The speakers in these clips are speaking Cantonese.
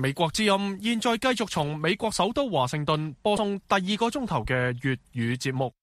美國之音現在繼續從美國首都華盛頓播送第2個鐘頭嘅粵語節目。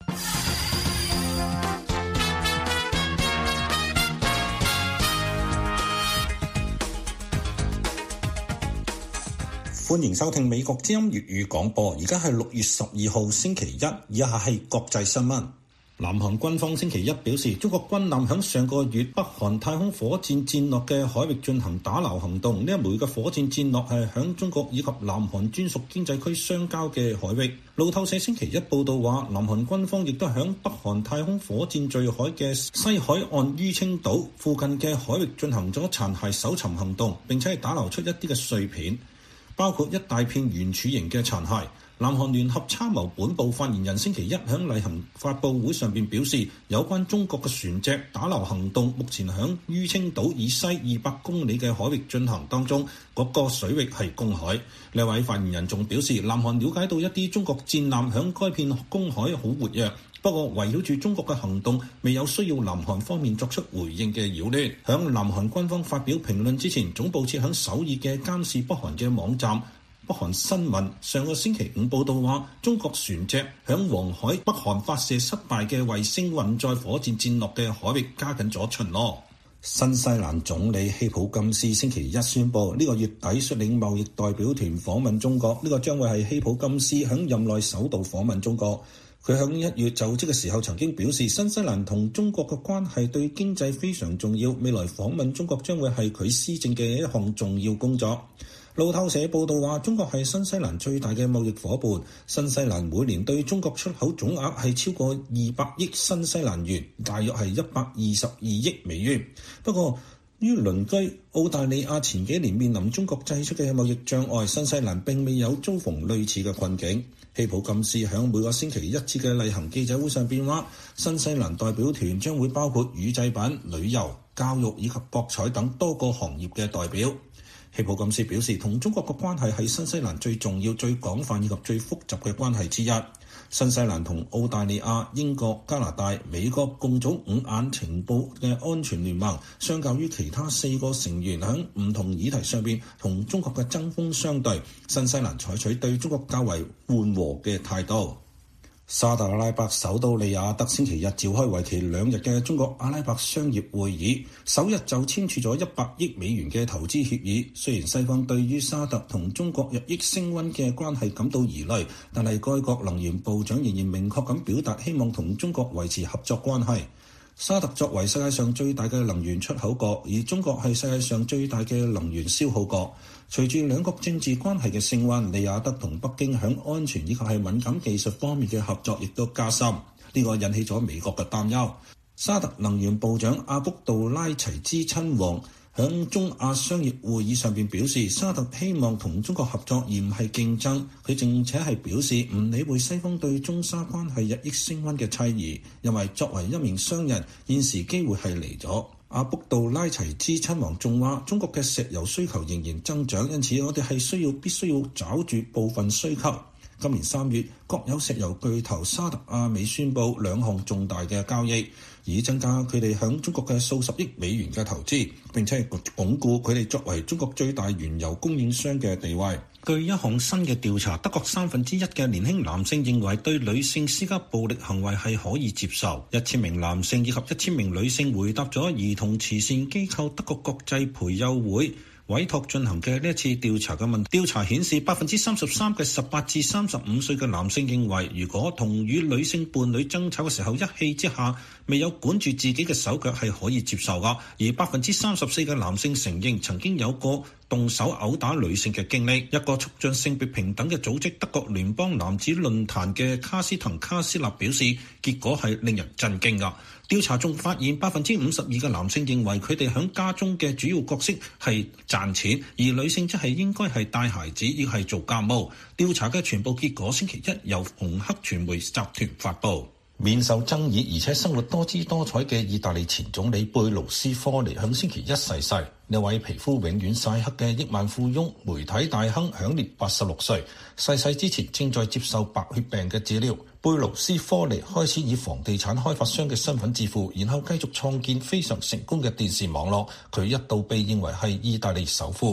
歡迎收聽美國之音粵語廣播，而家係6月12號星期一，以下係國際新聞。南韓軍方星期一表示，中國軍艦響上個月北韓太空火箭戰落嘅海域進行打撈行動，呢一枚嘅火箭戰落係響中國以及南韓專屬經濟區相交嘅海域。路透社星期一報道話，南韓軍方亦都響北韓太空火箭墜海嘅西海岸於青島附近嘅海域進行咗殘骸搜尋行動，並且係打撈出一啲嘅碎片，包括一大片圓柱形嘅殘骸。南韓聯合參謀本部發言人星期一響例行發佈會上邊表示，有關中國嘅船隻打撈行動目前響於青島以西200公里嘅海域進行當中，嗰個水域係公海。呢位發言人仲表示，南韓了解到一啲中國戰艦響該片公海好活躍，不過圍繞住中國嘅行動未有需要南韓方面作出回應嘅擾亂。響南韓軍方發表評論之前，總部設響首爾嘅監視北韓嘅網站北韓新聞上個星期五報道話，中國船隻響黃海北韓發射失敗嘅衛星運載火箭戰落嘅海域加緊咗巡邏。新西蘭總理希普金斯星期一宣布，呢個月底率領貿易代表團訪問中國，呢個將會係希普金斯響任內首度訪問中國。佢響1月就職嘅時候曾經表示，新西蘭同中國嘅關係對經濟非常重要，未來訪問中國將會係佢施政嘅一項重要工作。路透社報道話，中國係新西蘭最大嘅貿易夥伴，新西蘭每年對中國出口總額係超過200億新西蘭元，大約係122億美元。不過，於鄰居澳大利亞前幾年面臨中國祭出嘅貿易障礙，新西蘭並未有遭逢類似嘅困境。希普金斯響每個星期一次嘅例行記者會上邊話，新西蘭代表團將會包括乳製品、旅遊、教育以及博彩等多個行業嘅代表。希普金斯表示，同中國嘅關係係新西蘭最重要、最廣泛以及最複雜嘅關係之一。新西蘭同澳大利亞、英國、加拿大、美國共組5眼情報嘅安全聯盟，相較於其他4個成員喺唔同議題上邊同中國嘅針鋒相對，新西蘭採取對中國較為緩和嘅態度。沙特阿拉伯首都利雅得星期日召開為期2日嘅中國阿拉伯商業會議，首日就簽署咗100億美元嘅投資協議。雖然西方對於沙特同中國日益升溫嘅關係感到疑慮，但係該國能源部長仍然明確咁表達希望同中國維持合作關係。沙特作為世界上最大嘅能源出口國，而中國係世界上最大嘅能源消耗國。隨住兩國政治關係嘅升溫，利雅得同北京響安全以及係敏感技術方面嘅合作亦都加深，呢個引起咗美國嘅擔憂。沙特能源部長阿卜杜拉齊茲親王響中亞商業會議上邊表示，沙特希望同中國合作而唔係競爭。佢並且係表示唔理會西方對中沙關係日益升溫嘅猜疑，因為作為一名商人，現時機會係嚟咗。阿卜杜拉齊茲親王仲話，中國嘅石油需求仍然增長，因此我哋係必須要抓住部分需求。今年3月，國有石油巨頭沙特阿美宣布2項重大嘅交易，以增加佢哋響中國嘅數十億美元嘅投資，並且係鞏固佢哋作為中國最大原油供應商嘅地位。據一項新嘅調查，德國1/3嘅年輕男性認為對女性施加暴力行為係可以接受。1000名男性以及1000名女性回答咗兒童慈善機構德國國際培幼會委託進行嘅呢一次調查嘅問題。調查顯示，33%嘅18至35歲嘅男性認為，如果同與女性伴侶爭吵嘅時候一氣之下未有管住自己嘅手腳係可以接受㗎，而34%嘅男性承認曾經有過動手毆打女性嘅經歷。一個促進性別平等嘅組織德國聯邦男子論壇嘅卡斯滕卡斯納表示，結果係令人震驚㗎。調查仲發現52%嘅男性認為佢哋喺家中嘅主要角色係賺錢，而女性則係應該係帶孩子，亦係做家務。調查嘅全部結果星期一由紅黑傳媒集團發布。免受爭議而且生活多姿多彩嘅意大利前總理貝盧斯科尼響星期一逝世。呢位皮膚永遠曬黑嘅億萬富翁、媒體大亨享年86歲。逝世之前正在接受白血病嘅治療。貝盧斯科尼開始以房地產開發商嘅身份致富，然後繼續創建非常成功嘅電視網絡。佢一度被認為係意大利首富。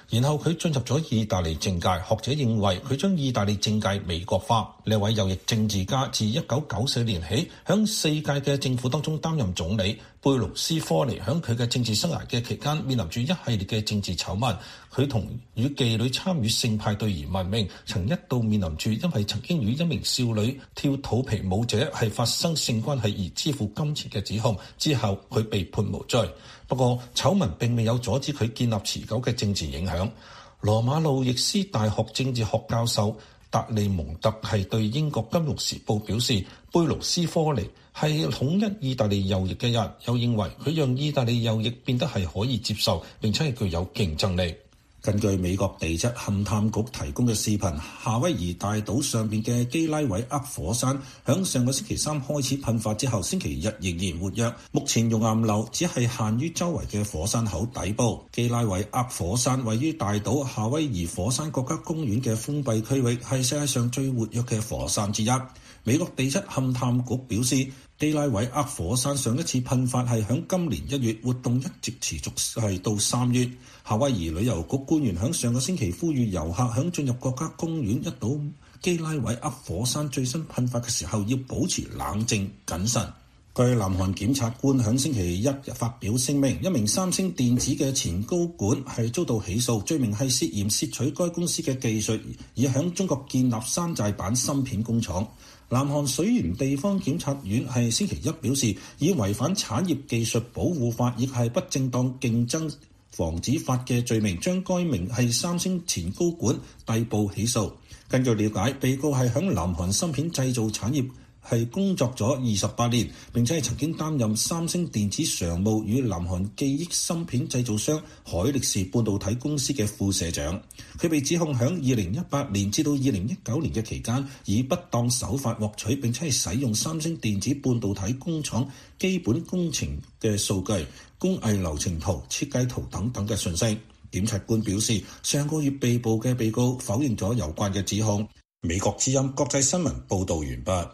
然後佢進入咗意大利政界。學者認為佢將意大利政界美國化。呢位右翼政治家自1994年起響4屆嘅政府當中擔任總理。貝盧斯科尼響佢嘅政治生涯嘅期間面臨住一系列嘅政治醜聞。佢同與妓女參與性派對而聞名，曾一度面臨住因為曾經與一名少女跳肚皮舞者係發生性關係而支付金錢嘅指控，之後佢被判無罪。不過醜聞並未有阻止佢建立持久嘅政治影響。羅馬路易斯大學政治學教授達利蒙特係對英國金融時報表示，貝盧斯科尼係統一意大利右翼嘅人，又認為佢讓意大利右翼變得係可以接受並且係具有競爭力。根據美國地質勘探局提供嘅視頻，夏威夷大島上邊嘅基拉韋厄火山響上個星期三開始噴發之後，星期日仍然活躍。目前熔岩流只係限於周圍嘅火山口底部。基拉韋厄火山位於大島夏威夷火山國家公園嘅封閉區域，係世界上最活躍嘅火山之一。美國地質勘探局表示，基拉韋厄火山上一次噴發係響今年1月，活動一直持續係到3月。夏威夷旅遊局官員響上個星期呼籲遊客響進入國家公園一睹基拉韋厄火山最新噴發嘅時候要保持冷靜謹慎。據南韓檢察官響星期一發表聲明，一名三星電子嘅前高管係遭到起訴，罪名係涉嫌竊取該公司嘅技術，以響中國建立山寨版芯片工廠。南韓水原地方檢察院係星期一表示，以違反產業技術保護法亦係不正當競爭防止法嘅罪名，將該名係三星前高管逮捕起訴。根據了解，被告係響南韓芯片製造產業係工作咗28年，並且係曾經擔任三星電子常務與南韓記憶芯片製造商海力士半導體公司嘅副社長。佢被指控響2018年至到2019年嘅期間，以不當手法獲取並且係使用三星電子半導體工廠基本工程嘅數據、工藝流程圖、設計圖等等嘅信息。檢察官表示，上個月被捕嘅被告否認咗有關嘅指控。美國之音國際新聞報導完畢。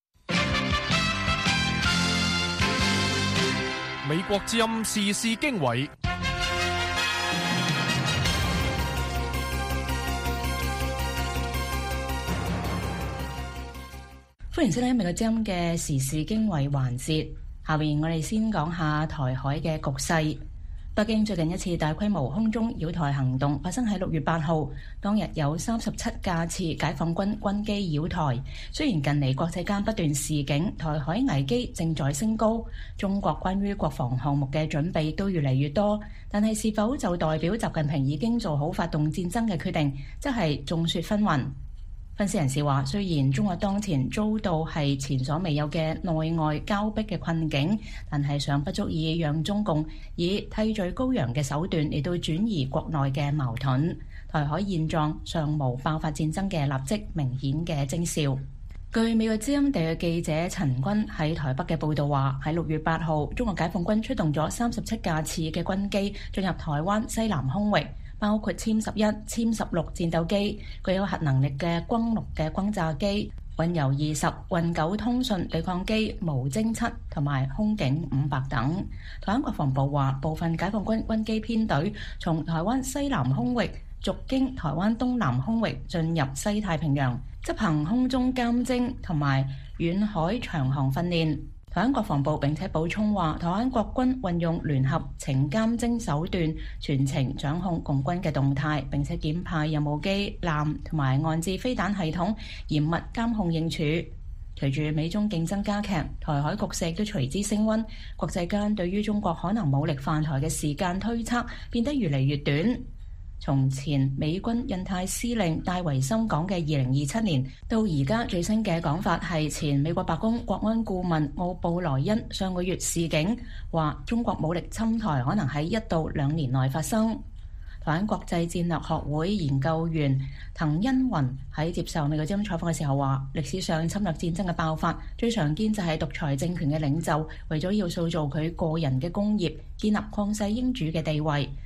美國之音時事經緯， 歡迎收聽美國之音嘅時事經緯環節。下面我哋先講下台海嘅局勢。北京最近一次大規模空中擾台行動發生喺6月8號，當日有37架次解放軍軍機擾台。雖然近嚟國際間不斷示警，台海危機正在升高，中國關於國防項目嘅準備都越嚟越多，但係是否就代表習近平已經做好發動戰爭嘅決定，則係眾說紛紜。分析人士話，雖然中國當前遭到係前所未有嘅內外交迫嘅困境，但係尚不足以讓中共以替罪羔羊嘅手段嚟到轉移國內嘅矛盾。台海現狀尚無爆發戰爭嘅立即明顯嘅徵兆。據美國之音地嘅記者陳君喺台北嘅報道話，喺6月8號，中國解放軍出動咗37架次嘅軍機進入台灣西南空域，包括殲11、殲16戰鬥機、具有核能力嘅轟6嘅轟炸機、運油20、運9通訊對抗機、無偵7同埋空警500等。台灣國防部話，部分解放軍軍機編隊從台灣西南空域逐經台灣東南空域進入西太平洋，執行空中監偵同埋遠海長航訓練。台灣國防部並且補充話，台灣國軍運用聯合情監偵手段，全程掌控共軍嘅動態，並且檢派任務機、艦同埋岸置飛彈系統，嚴密監控應處。隨住美中競爭加劇，台海局勢亦都隨之升溫，國際間對於中國可能武力犯台嘅時間推測變得越嚟越短。從前美軍印太司令戴維森講嘅2027年，到而家最新嘅講法係前美國白宮國安顧問奧布萊恩上個月示警，話中國武力侵台可能喺1到2年內發生。台灣國際戰略學會研究員滕茵雲喺接受美國之音採訪嘅時候話，歷史上侵略戰爭嘅爆發最常見就係獨裁政權嘅領袖為咗要塑造佢個人嘅功業，建立曠世英主嘅地位，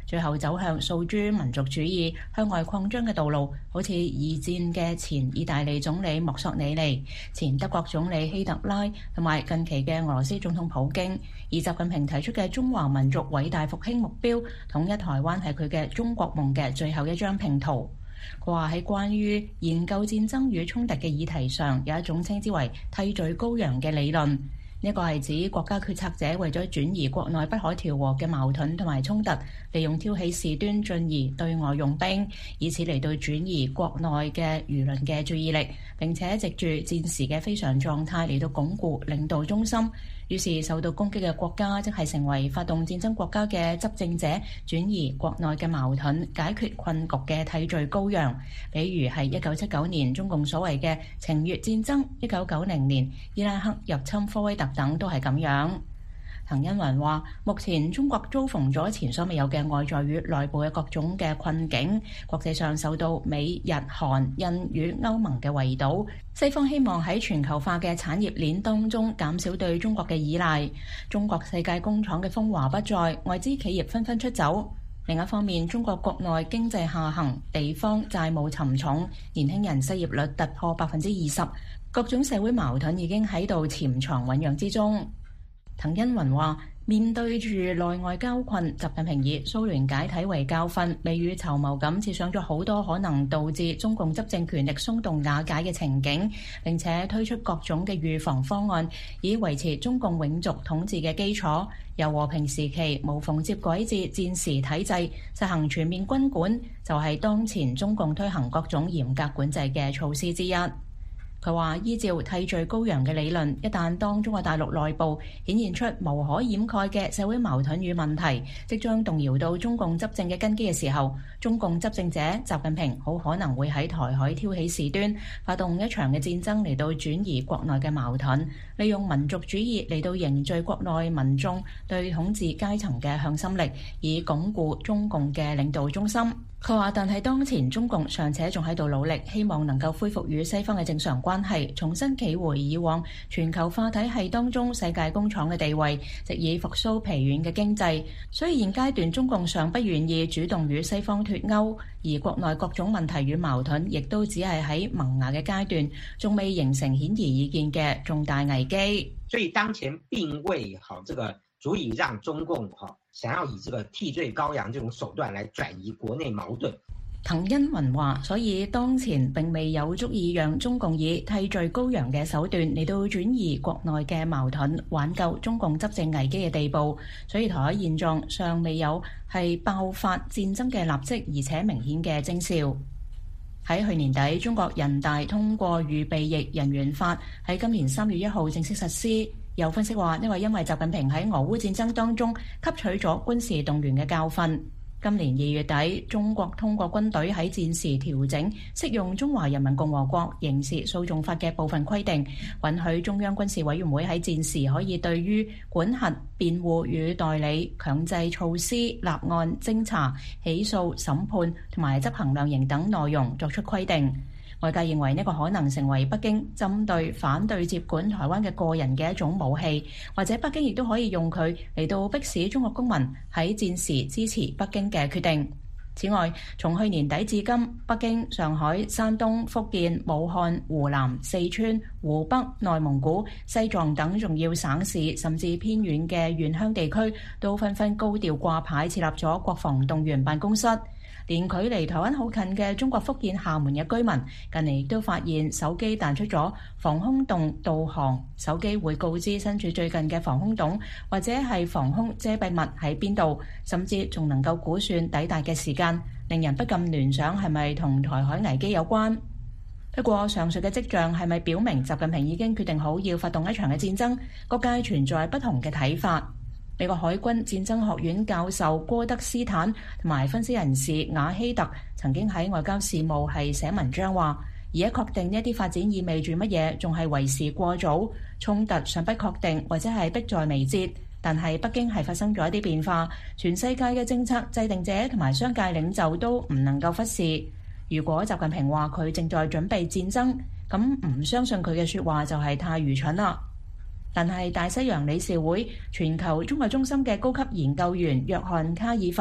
最後走向訴諸民族主義、向外擴張嘅道路，好似二戰嘅前意大利總理墨索里尼、前德國總理希特拉同埋近期嘅俄羅斯總統普京。而習近平提出嘅中華民族偉大復興目標，統一台灣係佢嘅中國夢嘅最後一張拼圖。佢話喺關於研究戰爭與衝突嘅議題上，有一種稱之為替罪羔羊嘅理論。呢個係指國家決策者為咗轉移國內不可調和嘅矛盾同埋衝突，利用挑起事端進而對外用兵，以此嚟到轉移國內嘅輿論嘅注意力，並且藉住戰時嘅非常狀態嚟到鞏固領導中心。於是受到攻擊嘅國家即係成為發動戰爭國家嘅執政者，轉移國內嘅矛盾、解決困局嘅替罪羔羊。比如係1979年中共所謂嘅情越戰爭，1990年伊拉克入侵科威特等都係咁樣。滕恩雲話：目前中國遭逢咗前所未有嘅外在與內部嘅各種嘅困境，國際上受到美日韓印與歐盟嘅圍堵，西方希望喺全球化嘅產業鏈當中減少對中國嘅依賴。中國世界工廠嘅風華不再，外資企業紛紛出走。另一方面，中國國內經濟下行，地方債務沉重，年輕人失業率突破20%，各種社會矛盾已經喺度潛藏醞釀之中。滕恩雲話：面對住內外交困，習近平以蘇聯解體為教訓，未雨綢繆咁設想咗好多可能導致中共執政權力鬆動瓦解嘅情景，並且推出各種嘅預防方案，以維持中共永續統治嘅基礎。由和平時期無縫接軌至戰時體制，實行全面軍管，就係當前中共推行各種嚴格管制嘅措施之一。佢話：依照替罪羔羊嘅理論，一旦當中國大陸內部顯現出無可掩蓋嘅社會矛盾與問題，即將動搖到中共執政嘅根基嘅時候，中共執政者習近平好可能會喺台海挑起事端，發動一場嘅戰爭嚟到轉移國內嘅矛盾，利用民族主義嚟到凝聚國內民眾對統治階層嘅向心力，以鞏固中共嘅領導中心。佢話：但係當前中共尚且仲喺度努力，希望能夠恢復與西方嘅正常關係，重新企回以往全球化體系當中世界工廠嘅地位，藉以復甦疲軟嘅經濟。所以現階段中共尚不願意主動與西方脫鈎，而國內各種問題與矛盾亦都只係喺萌芽嘅階段，仲未形成顯而易見嘅重大危機。 所以當前並未這個足以讓中共想要以這個替罪羔羊這種手段來轉移國內矛盾。 滕恩雲話：所以當前並未有足以讓中共以替罪羔羊嘅手段嚟到轉移國內嘅矛盾、挽救中共執政危機嘅地步。所以台海現狀尚未有係爆發戰爭嘅立即而且明顯嘅徵兆。喺去年底，中國人大通過預備役人員法，喺今年3月1號正式實施。有分析話，因為習近平喺俄烏戰爭當中吸取咗軍事動員嘅教訓。今年2月底，中國通過軍隊喺戰時調整適用《中華人民共和國刑事訴訟法》嘅部分規定，允許中央軍事委員會喺戰時可以對於管轄、辯護與代理、強制措施、立案、偵查、起訴、審判同埋執行量刑等內容作出規定。外界認為呢個可能成為北京針對反對接管台灣嘅個人嘅一種武器，或者北京亦都可以用佢嚟到迫使中國公民喺戰時支持北京嘅決定。此外，從去年底至今，北京、上海、山東、福建、武漢、湖南、四川、湖北、內蒙古、西藏等重要省市，甚至偏遠嘅縣鄉地區，都紛紛高調掛牌設立咗國防動員辦公室。連距離台灣好近嘅中國福建廈門嘅居民，近嚟亦都發現手機彈出咗防空洞導航，手機會告知身處最近嘅防空洞或者係防空遮蔽物喺邊度，甚至仲能夠估算抵達嘅時間，令人不禁聯想係咪同台海危機有關？不過上述嘅跡象係咪表明習近平已經決定好要發動一場嘅戰爭？各界存在不同嘅睇法。美國海軍戰爭學院教授戈德斯坦同埋分析人士雅希特曾經喺外交事務係寫文章話，而家確定呢啲發展意味住乜嘢，仲係為時過早，衝突尚不確定或者係迫在眉睫。但係北京係發生咗一啲變化，全世界嘅政策制定者同埋商界領袖都唔能夠忽視。如果習近平話佢正在準備戰爭，咁唔相信佢嘅說話就係太愚蠢啦。但係大西洋理事會全球中國中心嘅高級研究員約翰卡爾佛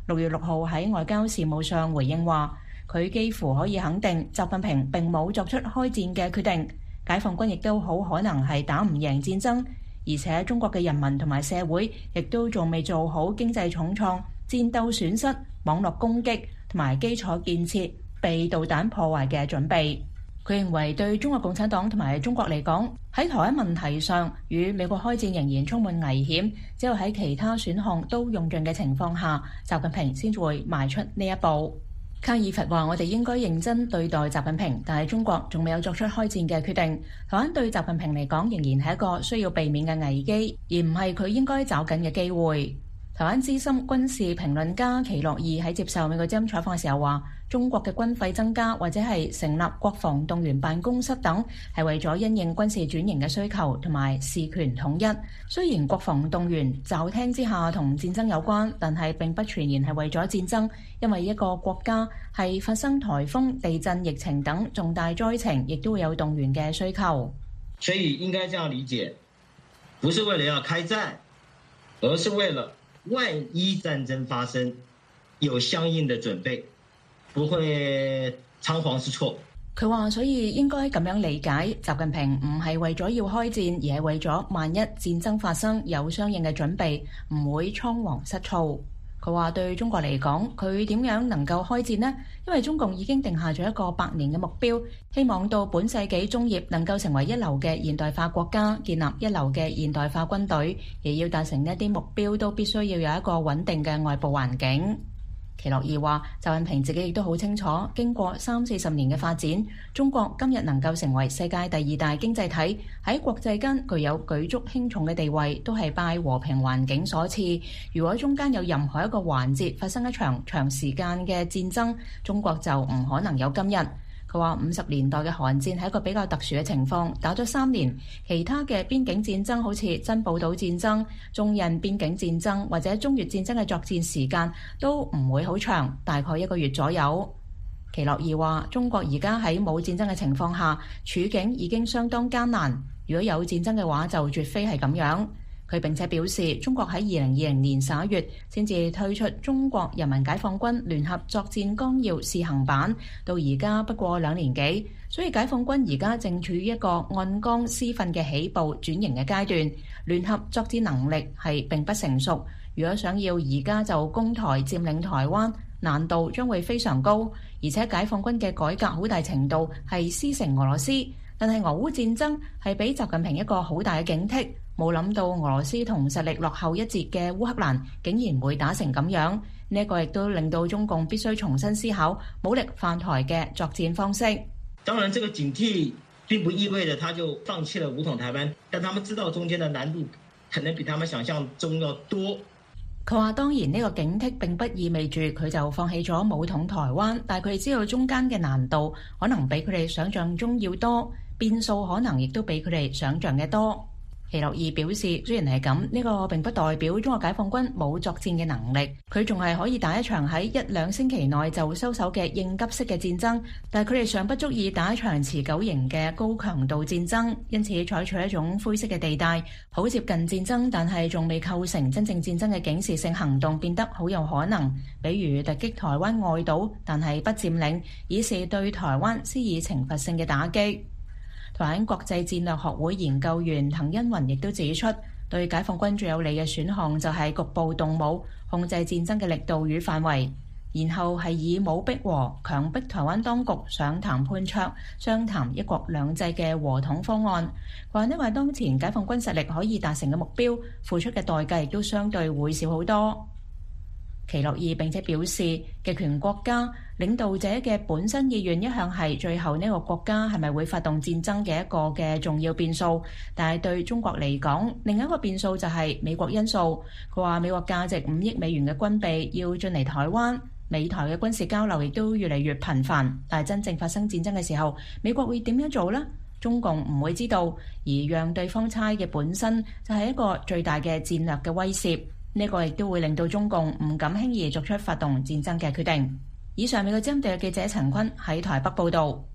6月6號喺外交事務上回應話，佢幾乎可以肯定習近平並冇作出開戰嘅決定，解放軍亦都好可能係打唔贏戰爭，而且中國嘅人民同埋社會亦都仲未做好經濟重創、戰鬥損失、網絡攻擊同埋基礎建設被導彈破壞嘅準備。佢認為對中國共產黨同埋中國嚟講，喺台灣問題上與美國開戰仍然充滿危險，只有喺其他選項都用盡嘅情況下，習近平先會邁出呢一步。卡爾佛話：我哋應該認真對待習近平，但係中國仲未有作出開戰嘅決定。台灣對習近平嚟講仍然係一個需要避免嘅危機，而唔係佢應該找緊嘅機會。台灣資深軍事評論家奇洛爾喺接受美國之音採訪嘅時候話：中國嘅軍費增加或者係成立國防動員辦公室等，係為咗因應軍事轉型嘅需求同埋事權統一。雖然國防動員驟聽之下同戰爭有關，但係並不全然係為咗戰爭，因為一個國家係發生颱風、地震、疫情等重大災情，亦都會有動員嘅需求。 所以應該這樣理解，不是為了要開戰，而是為了萬一戰爭發生，有相應的準備，不會倉皇失措。 佢話，所以應該咁樣理解，習近平唔係為咗要開戰，而係為咗萬一戰爭發生有相應嘅準備，唔會倉皇失措。佢話對中國嚟講，佢點樣能夠開戰呢？因為中共已經定下咗一個100年嘅目標，希望到本世紀中葉能夠成為一流嘅現代化國家，建立一流嘅現代化軍隊，而要達成一啲目標都必須要有一個穩定嘅外部環境。奇洛爾話，習近平自己亦都好清楚，經過30-40年嘅發展，中國今日能夠成為世界第2大經濟體，喺國際間具有舉足輕重嘅地位，都係拜和平環境所賜。如果中間有任何一個環節發生一場長時間嘅戰爭，中國就唔可能有今日。佢話50年代嘅韓戰係一個比較特殊嘅情況，打咗3年，其他嘅邊境戰爭好似珍寶島戰爭、中印邊境戰爭或者中越戰爭嘅作戰時間都唔會好長，大概1個月左右。奇洛爾話：中國而家喺冇戰爭嘅情況下，處境已經相當艱難，如果有戰爭嘅話就絕非係咁樣。佢並且表示，中國喺2020年11月先至推出中國人民解放軍聯合作戰綱要試行版，到而家不過2年幾，所以解放軍而家正處於一個按綱施訓嘅起步轉型嘅階段，聯合作戰能力係並不成熟。如果想要而家就攻台佔領台灣，難度將會非常高，而且解放軍嘅改革好大程度係師承俄羅斯，但係俄烏戰爭係俾習近平一個好大嘅警惕。冇諗到俄羅斯同實力落後一截嘅烏克蘭竟然會打成咁樣，呢一個亦都令到中共必須重新思考武力犯台嘅作戰方式。 當然，這個警惕並不意味着他就放棄了武統台灣，但他們知道中間的難度可能比他們想象中要多。 佢話當然呢個警惕並不意味住佢就放棄咗武統台灣，但係佢哋知道中間嘅難度可能比佢哋想象中要多，變數可能亦都比佢哋想象嘅多。奇洛爾表示，雖然係咁，呢個並不代表中國解放軍冇作戰嘅能力，佢仲係可以打一場喺1-2星期內就收手嘅應急式嘅戰爭，但係佢哋尚不足以打一場持久型嘅高強度戰爭，因此採取一種灰色嘅地帶，好接近戰爭，但係仲未構成真正戰爭嘅警示性行動變得好有可能，比如突擊台灣外島，但係不佔領，以示對台灣施以懲罰性嘅打擊。台灣國際戰略學會研究員滕欣雲亦都指出，對解放軍最有利嘅選項就係局部動武，控制戰爭嘅力度與範圍，然後係以武逼和，強迫台灣當局上談判桌，商談一國兩制嘅和統方案。話因為當前解放軍實力可以達成嘅目標，付出嘅代價亦都相對會少好多。奇洛爾並且表示，極權國家領導者嘅本身意願一向係最後呢個國家係咪會發動戰爭嘅一個嘅重要變數，但係對中國嚟講，另一個變數就係美國因素。佢話美國價值5億美元嘅軍備要進嚟台灣，美台嘅軍事交流亦都越嚟越頻繁，但係真正發生戰爭嘅時候，美國會點樣做呢？中共唔會知道，而讓對方猜嘅本身就係一個最大嘅戰略嘅威懾。呢個亦都會令到中共唔敢輕易作出發動戰爭嘅決定。以上美國之音記者陳坤喺台北報導。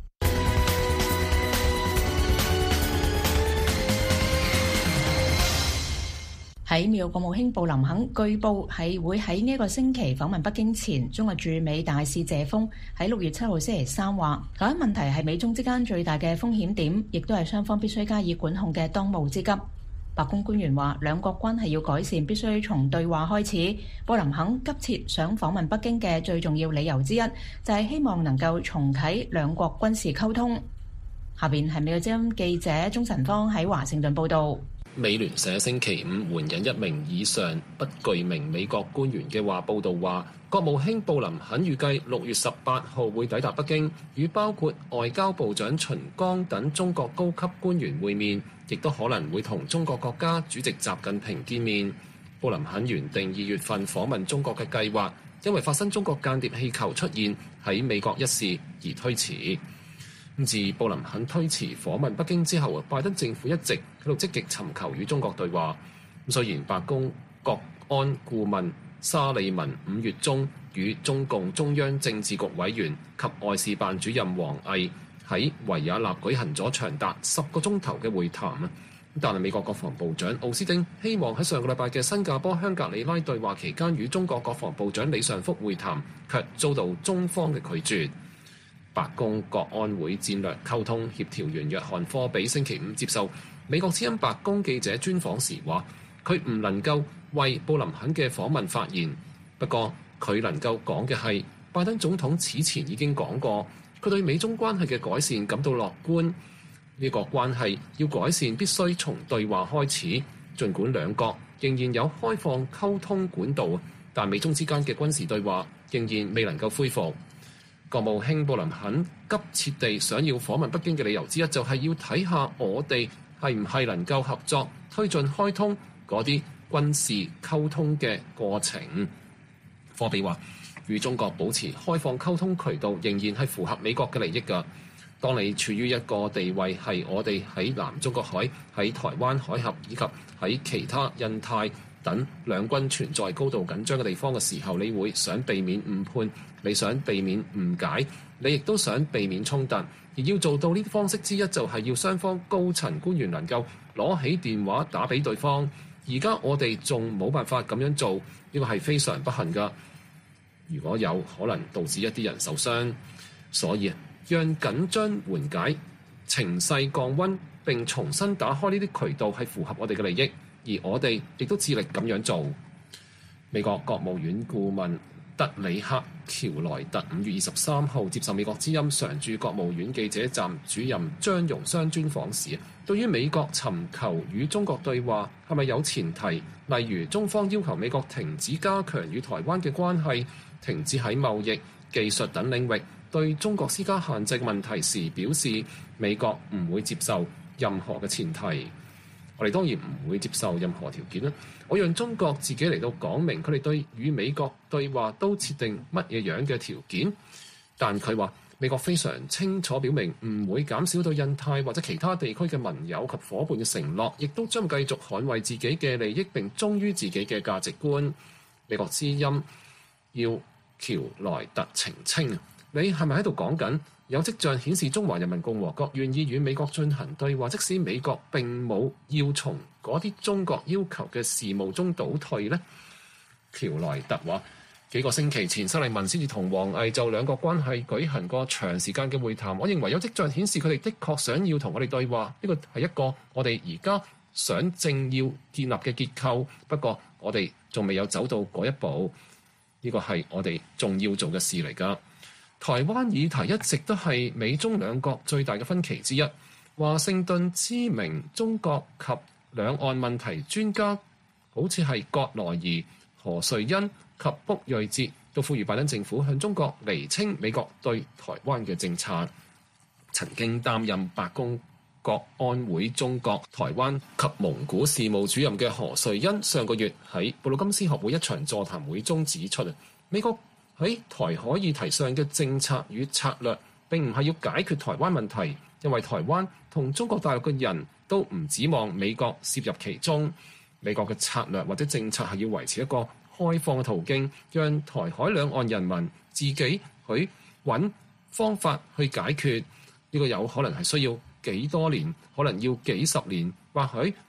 喺美國國務卿布林肯據報係會喺呢一個星期訪問北京前，中國駐美大使謝鋒喺6月7號星期三話，台灣問題係美中之間最大嘅風險點，亦都係雙方必須加以管控嘅當務之急。白宮官員話，兩國關係要改善，必須從對話開始。布林肯急切想訪問北京嘅最重要理由之一，就係希望能夠重啟兩國軍事溝通。下邊係美國之音記者鍾晨芳喺華盛頓報導。 美聯社星期五援引一名以上不具名美國官員嘅話報道話，國務卿布林肯預計6月18號會抵達北京，與包括外交部長秦剛等中國高級官員會面，亦都可能會同中國國家主席習近平見面。布林肯原定2月份訪問中國嘅計劃，因為發生中國間諜氣球出現喺美國一事而推遲。自布林肯推遲訪問北京之後，拜登政府一直喺度積極尋求與中國對話。雖然白宮國安顧問沙利文5月中與中共中央政治局委員及外事辦主任王毅喺維也納舉行咗長達10個鐘頭嘅會談，但係美國國防部長奧斯汀希望喺上個禮拜嘅新加坡香格里拉對話期間與中國國防部長李尚福會談，卻遭到中方嘅拒絕。白宮國安會戰略溝通協調員約翰科比星期五接受美國之音白宮記者專訪時話，佢唔能夠為布林肯嘅訪問發言，不過佢能夠講嘅係，拜登總統此前已經講過，佢對美中關係嘅改善感到樂觀。呢個關係要改善必須從對話開始，儘管兩國仍然有開放溝通管道，但美中之間嘅軍事對話仍然未能夠恢復。國務卿布林肯急切地想要訪問北京嘅理由之一，就係要睇下我哋係唔係能夠合作推進開通嗰啲軍事溝通嘅過程。科比話，與中國保持開放溝通渠道仍然係符合美國嘅利益㗎。當你處於一個地位係我哋喺南中國海、喺台灣海峽以及喺其他印太等兩軍存在高度緊張嘅地方嘅時候，你會想避免誤判，你想避免誤解，你亦都想避免衝突。而要做到呢啲方式之一，就係要雙方高層官員能夠攞起電話打俾對方。而家我哋仲冇辦法咁樣做，呢個係非常不幸㗎。如果有可能導致一啲人受傷，所以讓緊張緩解、情勢降溫並重新打開呢啲渠道係符合我哋嘅利益。而我哋亦都致力咁樣做。美國國務院顧問德里克喬萊特5月23號接受美國之音常駐國務院記者站主任張容湘專訪時，對於美國尋求與中國對話係咪有前提，例如中方要求美國停止加強與台灣嘅關係，停止喺貿易、技術等領域對中國施加限制問題時，表示美國唔會接受任何嘅前提。我哋當然唔會接受任何條件啦。我讓中國自己嚟到講明佢哋對與美國對話都設定乜嘢樣嘅條件，但佢話美國非常清楚表明唔會減少對印太或者其他地區嘅盟友及伙伴嘅承諾，亦都將繼續捍衛自己嘅利益並忠於自己嘅價值觀。美國之音要喬萊特澄清，你係咪喺度講緊有跡象顯示中華人民共和國願意與美國進行對話，即使美國並冇要從嗰啲中國要求嘅事務中倒退呢？喬萊特話，幾個星期前，沙利文先至同王毅就兩國關係舉行過長時間嘅會談。我認為有跡象顯示佢哋的確想要同我哋對話，呢個係一個我哋而家想正要建立嘅結構。不過我哋仲未有走到嗰一步，呢個係我哋仲要做嘅事嚟㗎。台灣議題一直都係美中兩國最大嘅分歧之一。華盛頓知名中國及兩岸問題專家，好似係葛萊儀、何瑞恩及卜瑞哲，都呼籲拜登政府向中國釐清美國對台灣嘅政策。曾經擔任白宮國安會中國、台灣及蒙古事務主任嘅何瑞恩，上個月喺布魯金斯學會一場座談會中指出，美國喺台海議題上嘅政策與策略並唔係要解決台灣問題，因為台灣同中國大陸嘅人都唔指望美國涉入其中。美國嘅策略或者政策係要維持一個開放嘅途徑，讓台海兩岸人民自己去揾方法去解決。呢個有可能係需要幾多年，可能要幾十年，或許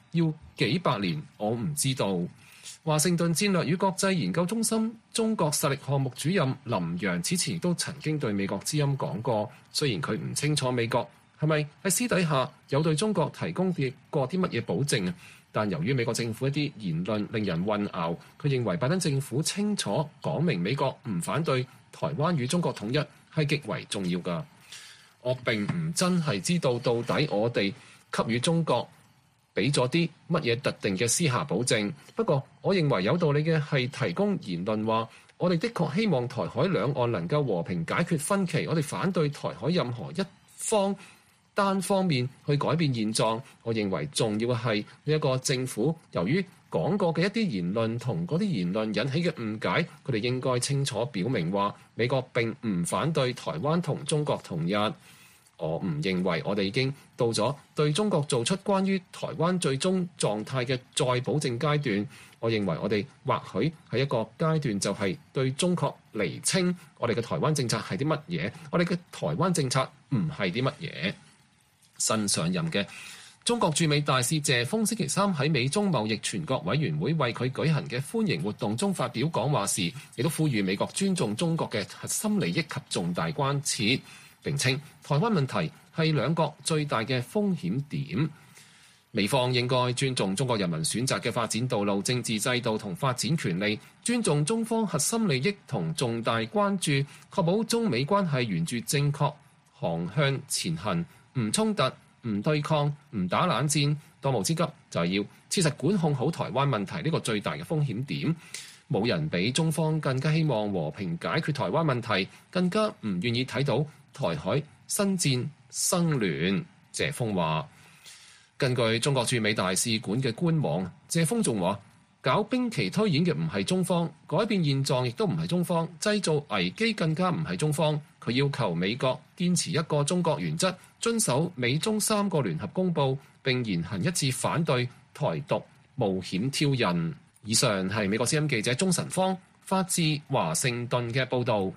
要幾百年，我唔知道。華盛頓戰略與國際研究中心中國實力項目主任林洋此前都曾經對美國之音講過，雖然佢唔清楚美國係咪喺私底下有對中國提供過啲乜嘢保證，但由於美國政府一啲言論令人混淆，佢認為拜登政府清楚講明美國唔反對台灣與中國統一係極為重要㗎。我並唔真係知道到底我哋給予中國俾咗啲乜嘢特定嘅私下保證，不過我認為有道理嘅係提供言論話，我哋的確希望台海兩岸能夠和平解決分歧，我哋反對台海任何一方單方面去改變現狀。我認為重要嘅係呢一個政府由於講過嘅一啲言論同嗰啲言論引起嘅誤解，佢哋應該清楚表明話美國並唔反對台灣同中國統一。我唔認為我哋已經到咗對中國做出關於台灣最終狀態嘅再保證階段。我認為我哋或許係一個階段，就係對中國釐清我哋嘅台灣政策係啲乜嘢，我哋嘅台灣政策唔係啲乜嘢。新上任嘅中國駐美大使謝鋒星期三喺美中貿易全國委員會為佢舉行嘅歡迎活動中發表講話時，亦都呼籲美國尊重中國嘅核心利益及重大關切，並稱台灣問題係兩國最大嘅風險點。美方應該尊重中國人民選擇嘅發展道路、政治制度同發展權利，尊重中方核心利益同重大關注，確保中美關係沿住正確航向前行，唔衝突、唔對抗、唔打冷戰。當務之急就係要切實管控好台灣問題呢個最大嘅風險點。冇人比中方更加希望和平解決台灣問題，更加唔願意睇到台海新戰生亂。謝鋒話。根據中國駐美大使館嘅官網，謝鋒仲話：搞兵棋推演嘅唔係中方，改變現狀亦都唔係中方，製造危機更加唔係中方。佢要求美國堅持一個中國原則，遵守美中3個聯合公報，並言行一致反對台獨冒險挑釁。以上係美國之音記者鍾晨芳發自華盛頓嘅報導。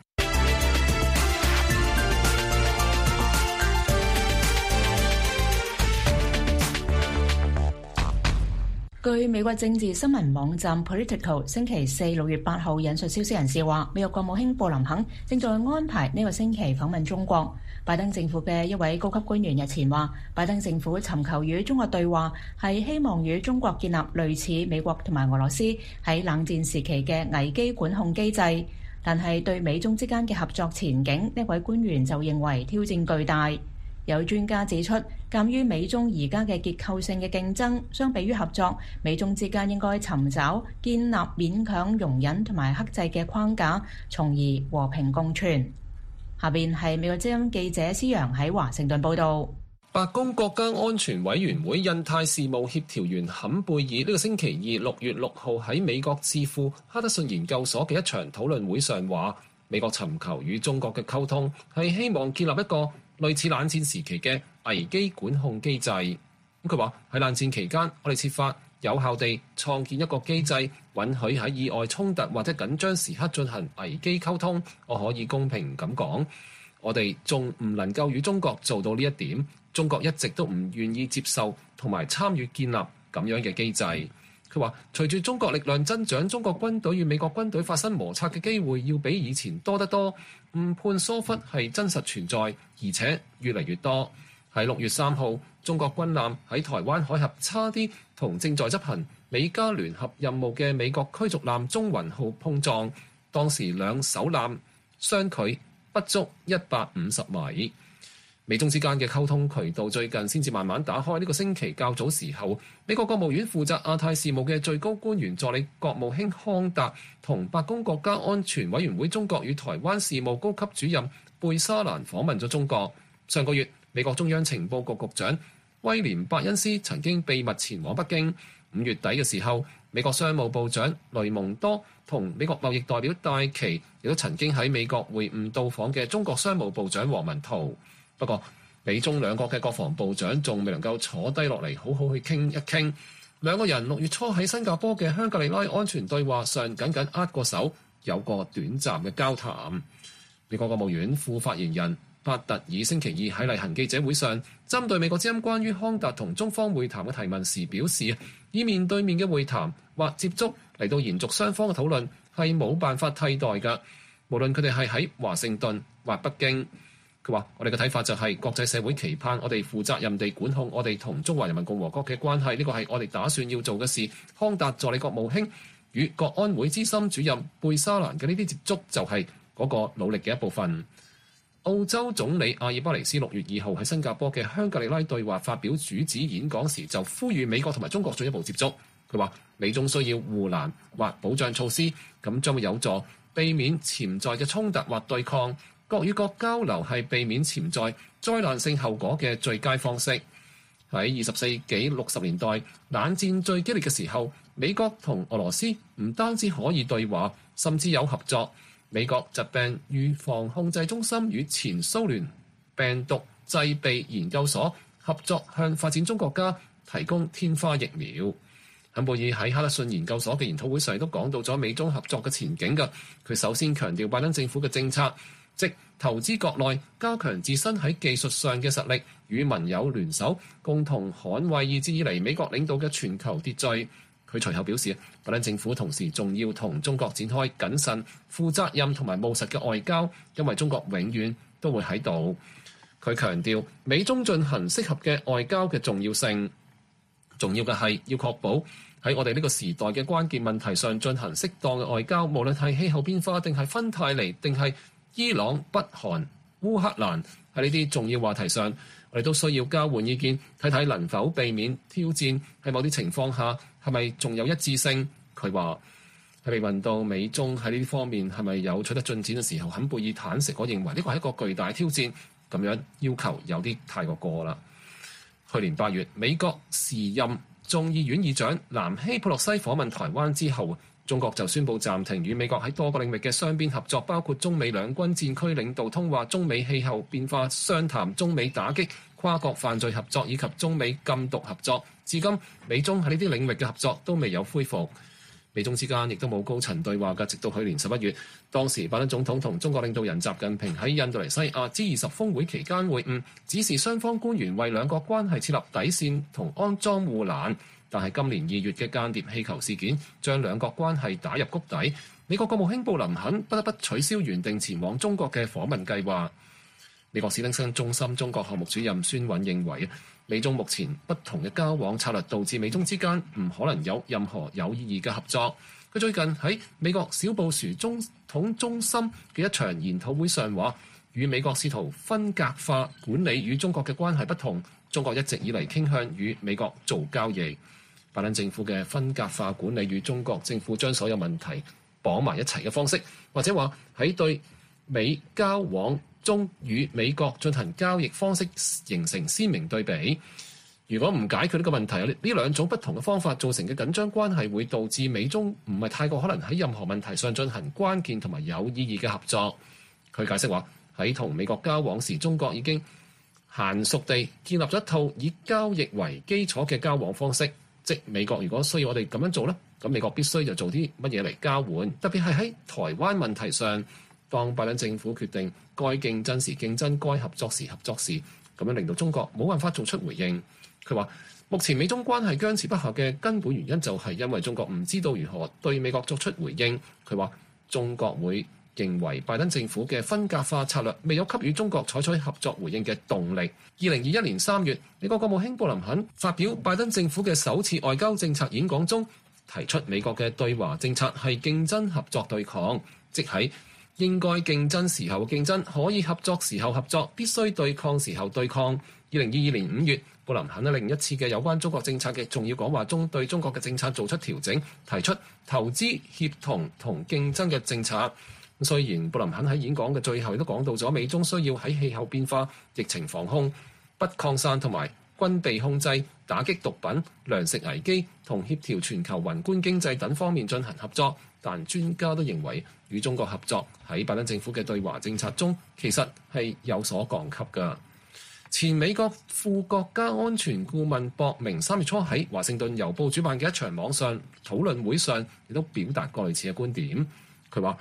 據美國政治新聞網站 Political 星期四6月8號引述消息人士話，美國國務卿布林肯正在安排呢個星期訪問中國。拜登政府嘅一位高級官員日前話，拜登政府尋求與中國對話，係希望與中國建立類似美國同埋俄羅斯喺冷戰時期嘅危機管控機制。但係對美中之間嘅合作前景，呢位官員就認為挑戰巨大。有專家指出，鑑於美中而家嘅結構性嘅競爭，相比於合作，美中之間應該尋找建立勉強容忍同埋克制嘅框架，從而和平共存。下邊係美國之音記者施陽喺華盛頓報導。 白宮國家安全委員會印太事務協調員坎貝爾呢個星期二6月6號喺美國智庫哈德遜研究所嘅一場討論會上話，美國尋求與中國嘅溝通係希望建立一個類似冷戰時期嘅危機管控機制。佢話喺冷戰期間，我哋設法有效地創建一個機制，允許喺意外衝突或者緊張時刻進行危機溝通。我可以公平咁講，我哋仲唔能夠與中國做到呢一點。中國一直都唔願意接受同埋參與建立咁樣嘅機制。佢話隨住中國力量增長，中國軍隊與美國軍隊發生摩擦嘅機會要比以前多得多。誤判疏忽係真實存在，而且越嚟越多。喺6月3號，中國軍艦喺台灣海峽差啲同正在執行美加聯合任務嘅美國驅逐艦中雲號碰撞，當時兩艘艦相距不足150米。美中之間嘅溝通渠道最近先至慢慢打開。呢個星期較早時候，美國國務院負責亞太事務嘅最高官員助理國務卿康達同白宮國家安全委員會中國與台灣事務高級主任貝沙蘭訪問咗中國。上個月，美國中央情報局局長威廉伯恩斯曾經秘密前往北京。5月底嘅時候，美國商務部長雷蒙多同美國貿易代表戴琪亦都曾經喺美國會晤到訪嘅中國商務部長王文濤。不過，美中兩國嘅國防部長仲未能夠坐低落嚟好好去傾一傾。兩個人6月初喺新加坡嘅香格里拉安全對話上僅僅握過手，有個短暫嘅交談。 美國國務院副發言人帕特爾星期二喺例行記者會上，針對美國之音關於康達同中方會談嘅提問時表示，以面對面嘅會談或接觸嚟到延續雙方嘅討論係冇辦法替代嘅，無論佢哋係喺華盛頓或北京。佢話：我哋嘅睇法就係國際社會期盼我哋負責任地管控我哋同中華人民共和國嘅關係，呢個係我哋打算要做嘅事。康達助理國務卿與國安會資深主任貝沙蘭嘅呢啲接觸就係嗰個努力嘅一部分。澳洲總理阿爾巴尼斯6月2號喺新加坡嘅香格里拉對話發表主旨演講時，就呼籲美國同埋中國進一步接觸。佢話：美中需要護欄或保障措施，咁將會有助避免潛在嘅衝突或對抗。國與國交流係避免潛在災難性後果嘅最佳方式。喺20世紀60年代冷戰最激烈嘅時候，美國同俄羅斯唔單止可以對話，甚至有合作。美國疾病預防控制中心與前蘇聯病毒製備研究所合作，向發展中國家提供天花疫苗。坎貝爾喺哈德遜研究所嘅研討會上都講到咗美中合作嘅前景嘅。佢首先強調拜登政府嘅政策，即投資國內，加強自身喺技術上嘅實力，與盟友聯手，共同捍衛一直以嚟美國領導嘅全球秩序。佢隨後表示，拜登政府同時仲要同中國展開謹慎、負責任同埋務實嘅外交，因為中國永遠都會喺度。佢強調美中進行適合嘅外交嘅重要性，重要嘅係要確保喺我哋呢個時代嘅關鍵問題上進行適當嘅外交，無論係氣候變化定係芬太尼定係伊朗、北韓、烏克蘭，喺呢啲重要話題上，我哋都需要交換意見，睇睇能否避免挑戰。喺某啲情況下，係咪仲有一致性？佢話喺被問到美中喺呢啲方面係咪有取得進展嘅時候，坎貝爾坦誠，我認為呢個係一個巨大挑戰，咁樣要求有啲太過啦。去年8月，美國時任眾議院議長南希佩洛西訪問台灣之後，中國就宣布暫停與美國喺多個領域嘅雙邊合作，包括中美兩軍戰區領導通話、中美氣候變化商談、中美打擊跨國犯罪合作以及中美禁毒合作。至今，美中喺呢啲領域嘅合作都未有恢復。美中之間亦都冇高層對話嘅，直到去年11月，當時拜登總統同中國領導人習近平喺印度尼西亞 G20 峰會期間會晤，指示雙方官員為兩國關係設立底線同安裝護欄。但係今年2月嘅間諜氣球事件將兩國關係打入谷底，美國國務卿布林肯不得不取消原定前往中國嘅訪問計劃。美國史丁森中心中國項目主任孫韻認為，美中目前不同嘅交往策略導致美中之間唔可能有任何有意義嘅合作。佢最近喺美國小布殊總統中心嘅一場研討會上話，與美國試圖分隔化管理與中國嘅關係不同，中國一直以嚟傾向與美國做交易。拜登政府嘅分隔化管理與中國政府將所有問題綁埋一齊嘅方式，或者話喺對美交往中與美國進行交易方式形成鮮明對比。如果唔解決呢個問題，呢兩種不同嘅方法造成嘅緊張關係會導致美中唔係太過可能喺任何問題上進行關鍵同埋有意義嘅合作。佢解釋話，喺同美國交往時，中國已經嫻熟地建立咗一套以交易為基礎嘅交往方式。即美國如果需要我哋咁樣做呢，咁美國必須就做啲乜嘢嚟交換。特別係喺台灣問題上，當拜登政府決定該競爭時競爭，該合作時合作時，咁樣令到中國冇辦法做出回應。佢話目前美中關係僵持不下嘅根本原因就係因為中國唔知道如何對美國作出回應。佢話中國會認為拜登政府嘅分隔化策略未有給予中國採取合作回應嘅動力。2021年3月，美國國務卿布林肯發表拜登政府嘅首次外交政策演講中，提出美國嘅對華政策係競爭合作對抗，即係應該競爭時候競爭，可以合作時候合作，必須對抗時候對抗。2022年5月，布林肯喺另一次嘅有關中國政策嘅重要講話中，對中國嘅政策做出調整，提出投資協同同競爭嘅政策。雖然布林肯喺演講嘅最後亦都講到咗美中需要喺氣候變化、疫情防控、不擴散同埋軍備控制、打擊毒品、糧食危機同協調全球宏觀經濟等方面進行合作，但專家都認為與中國合作喺拜登政府嘅對華政策中其實係有所降級㗎。前美國副國家安全顧問博明3月初喺華盛頓郵報主辦嘅一場網上討論會上，亦都表達過類似嘅觀點。佢話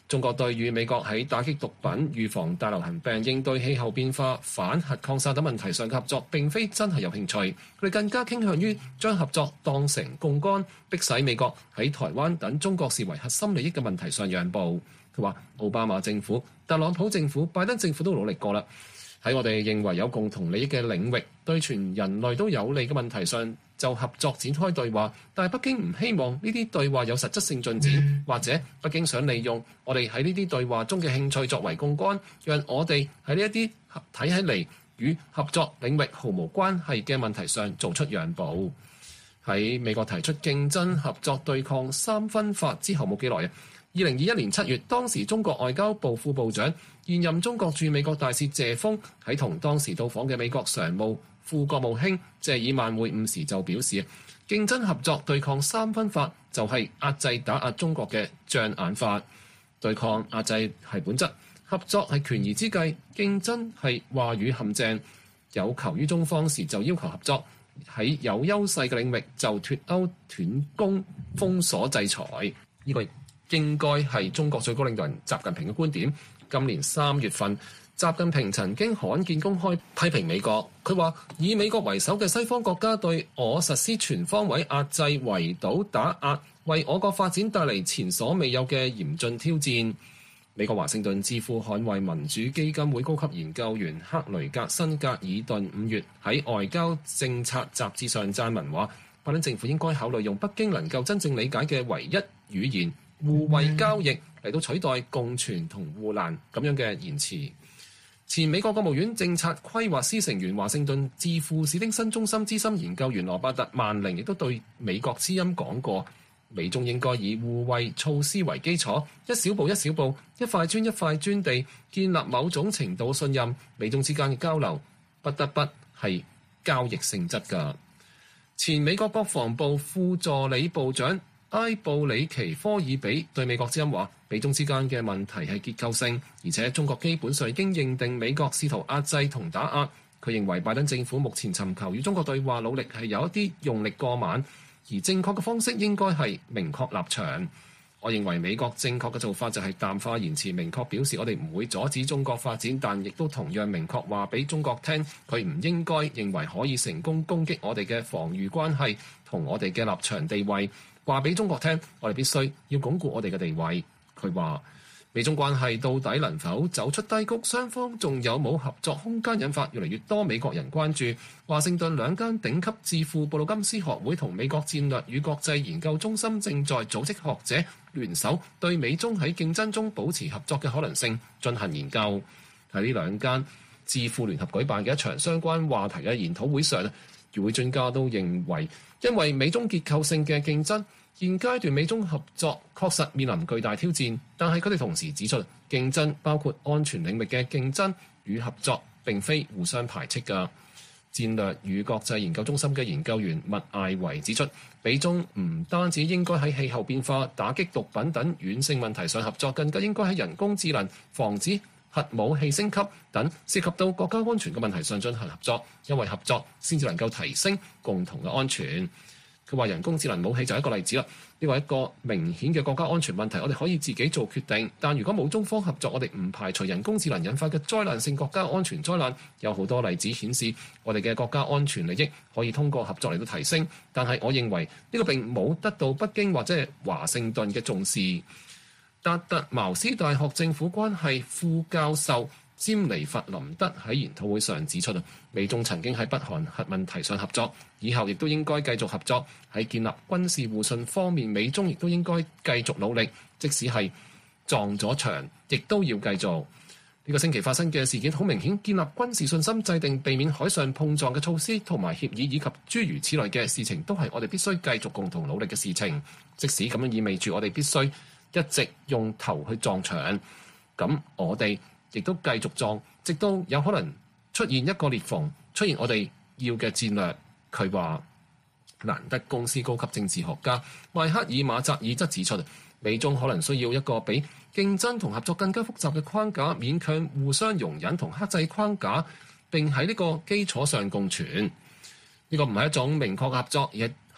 中國對於美國喺打擊毒品、預防大流行病、應對氣候變化、反核擴散等問題上嘅合作並非真係有興趣，佢哋更加傾向於將合作當成槓桿，迫使美國喺台灣等中國視為核心利益嘅問題上讓步。佢話奧巴馬政府、特朗普政府、拜登政府都努力過啦，喺我哋認為有共同利益嘅領域，對全人類都有利嘅問題上就合作展開對話，但係北京唔希望呢啲對話有實質性進展，或者北京想利用我哋喺呢啲對話中嘅興趣作為槓桿，讓我哋喺呢一啲睇起嚟與合作領域毫無關係嘅問題上做出讓步。喺美國提出競爭、合作、對抗三分法之後冇幾耐，2021年7月，當時中國外交部副部長、現任中國駐美國大使謝鋒喺同當時到訪嘅美國常務副國務卿謝爾曼會晤時就表示，競爭、合作、對抗三分法就係壓制打壓中國嘅障眼法。對抗壓制係本質，合作係權宜之計，競爭係話語陷阱。有求於中方時就要求合作，喺有優勢嘅領域就脫鈎斷供封鎖制裁。呢個應該係中國最高領導人習近平嘅觀點。今年3月份，習近平曾經罕見公開批評美國，佢話以美國為首嘅西方國家對我實施全方位壓制、圍堵、打壓，為我國發展帶嚟前所未有嘅嚴峻挑戰。美國華盛頓智庫捍衛民主基金會高級研究員克雷格辛格爾頓5月喺外交政策雜誌上撰文話，拜登政府應該考慮用北京能夠真正理解嘅唯一語言互惠交易嚟到取代共存同護欄咁樣嘅言辭。前美國國務院政策規劃司成員、華盛頓智庫史丁森中心資深研究員羅伯特曼寧亦都對美國之音講過，美中應該以互惠措施為基礎，一小步一小步、一塊磚一塊磚地建立某種程度信任。美中之間嘅交流不得不係交易性質㗎。前美國國防部副助理部長埃布里奇科爾比對美國之音話，美中之間嘅問題係結構性，而且中國基本上已經認定美國試圖壓制同打壓。佢認為拜登政府目前尋求與中國對話努力係有一啲用力過猛，而正確嘅方式應該係明確立場。我認為美國正確嘅做法就係淡化言辭，明確表示我哋唔會阻止中國發展，但亦都同樣明確話俾中國聽，佢唔應該認為可以成功攻擊我哋嘅防禦關係同我哋嘅立場地位。話俾中國聽，我哋必須要鞏固我哋嘅地位。佢話美中關係到底能否走出低谷，雙方仲有冇合作空間，引發越嚟越多美國人關注。華盛頓兩間頂級智庫布魯金斯學會同美國戰略與國際研究中心正在組織學者聯手，對美中喺競爭中保持合作嘅可能性進行研究。喺呢兩間智庫聯合舉辦嘅一場相關話題嘅研討會上，與會專家都認為，因為美中結構性嘅競爭，現階段美中合作確實面臨巨大挑戰，但係佢哋同時指出，競爭包括安全領域嘅競爭與合作並非互相排斥㗎。戰略與國際研究中心嘅研究員麥艾維指出，美中唔單止應該喺氣候變化、打擊毒品等軟性問題上合作，更加應該喺人工智能、防止核武器升級等涉及到國家安全嘅問題上進行合作，因為合作先至能夠提升共同嘅安全。佢話人工智能武器就係一個例子啦，呢個係一個明顯嘅國家安全問題，我哋可以自己做決定，但如果冇中方合作，我哋唔排除人工智能引發嘅災難性國家安全災難。有好多例子顯示，我哋嘅國家安全利益可以通過合作嚟到提升，但係我認為呢個並冇得到北京或者係華盛頓嘅重視。達特茅斯大學政府關係副教授詹尼弗林德喺研討會上指出，美中曾經喺北韓核問題上合作，以後亦都應該繼續合作。喺建立軍事互信方面，美中亦都應該繼續努力，即使係撞咗牆，亦都要繼續。呢個星期發生嘅事件好明顯，建立軍事信心、制定避免海上碰撞嘅措施同埋協議，以及諸如此類嘅事情，都係我哋必須繼續共同努力嘅事情。即使咁樣意味住我哋必須一直用頭去撞牆，咁我哋亦都繼續撞，直到有可能出現一個裂縫，出現我哋要嘅戰略。佢話，蘭德公司高級政治學家邁克爾馬扎爾則指出，美中可能需要一個比競爭同合作更加複雜嘅框架，勉強互相容忍同克制框架，並喺呢個基礎上共存。呢個唔係一種明確嘅合作，而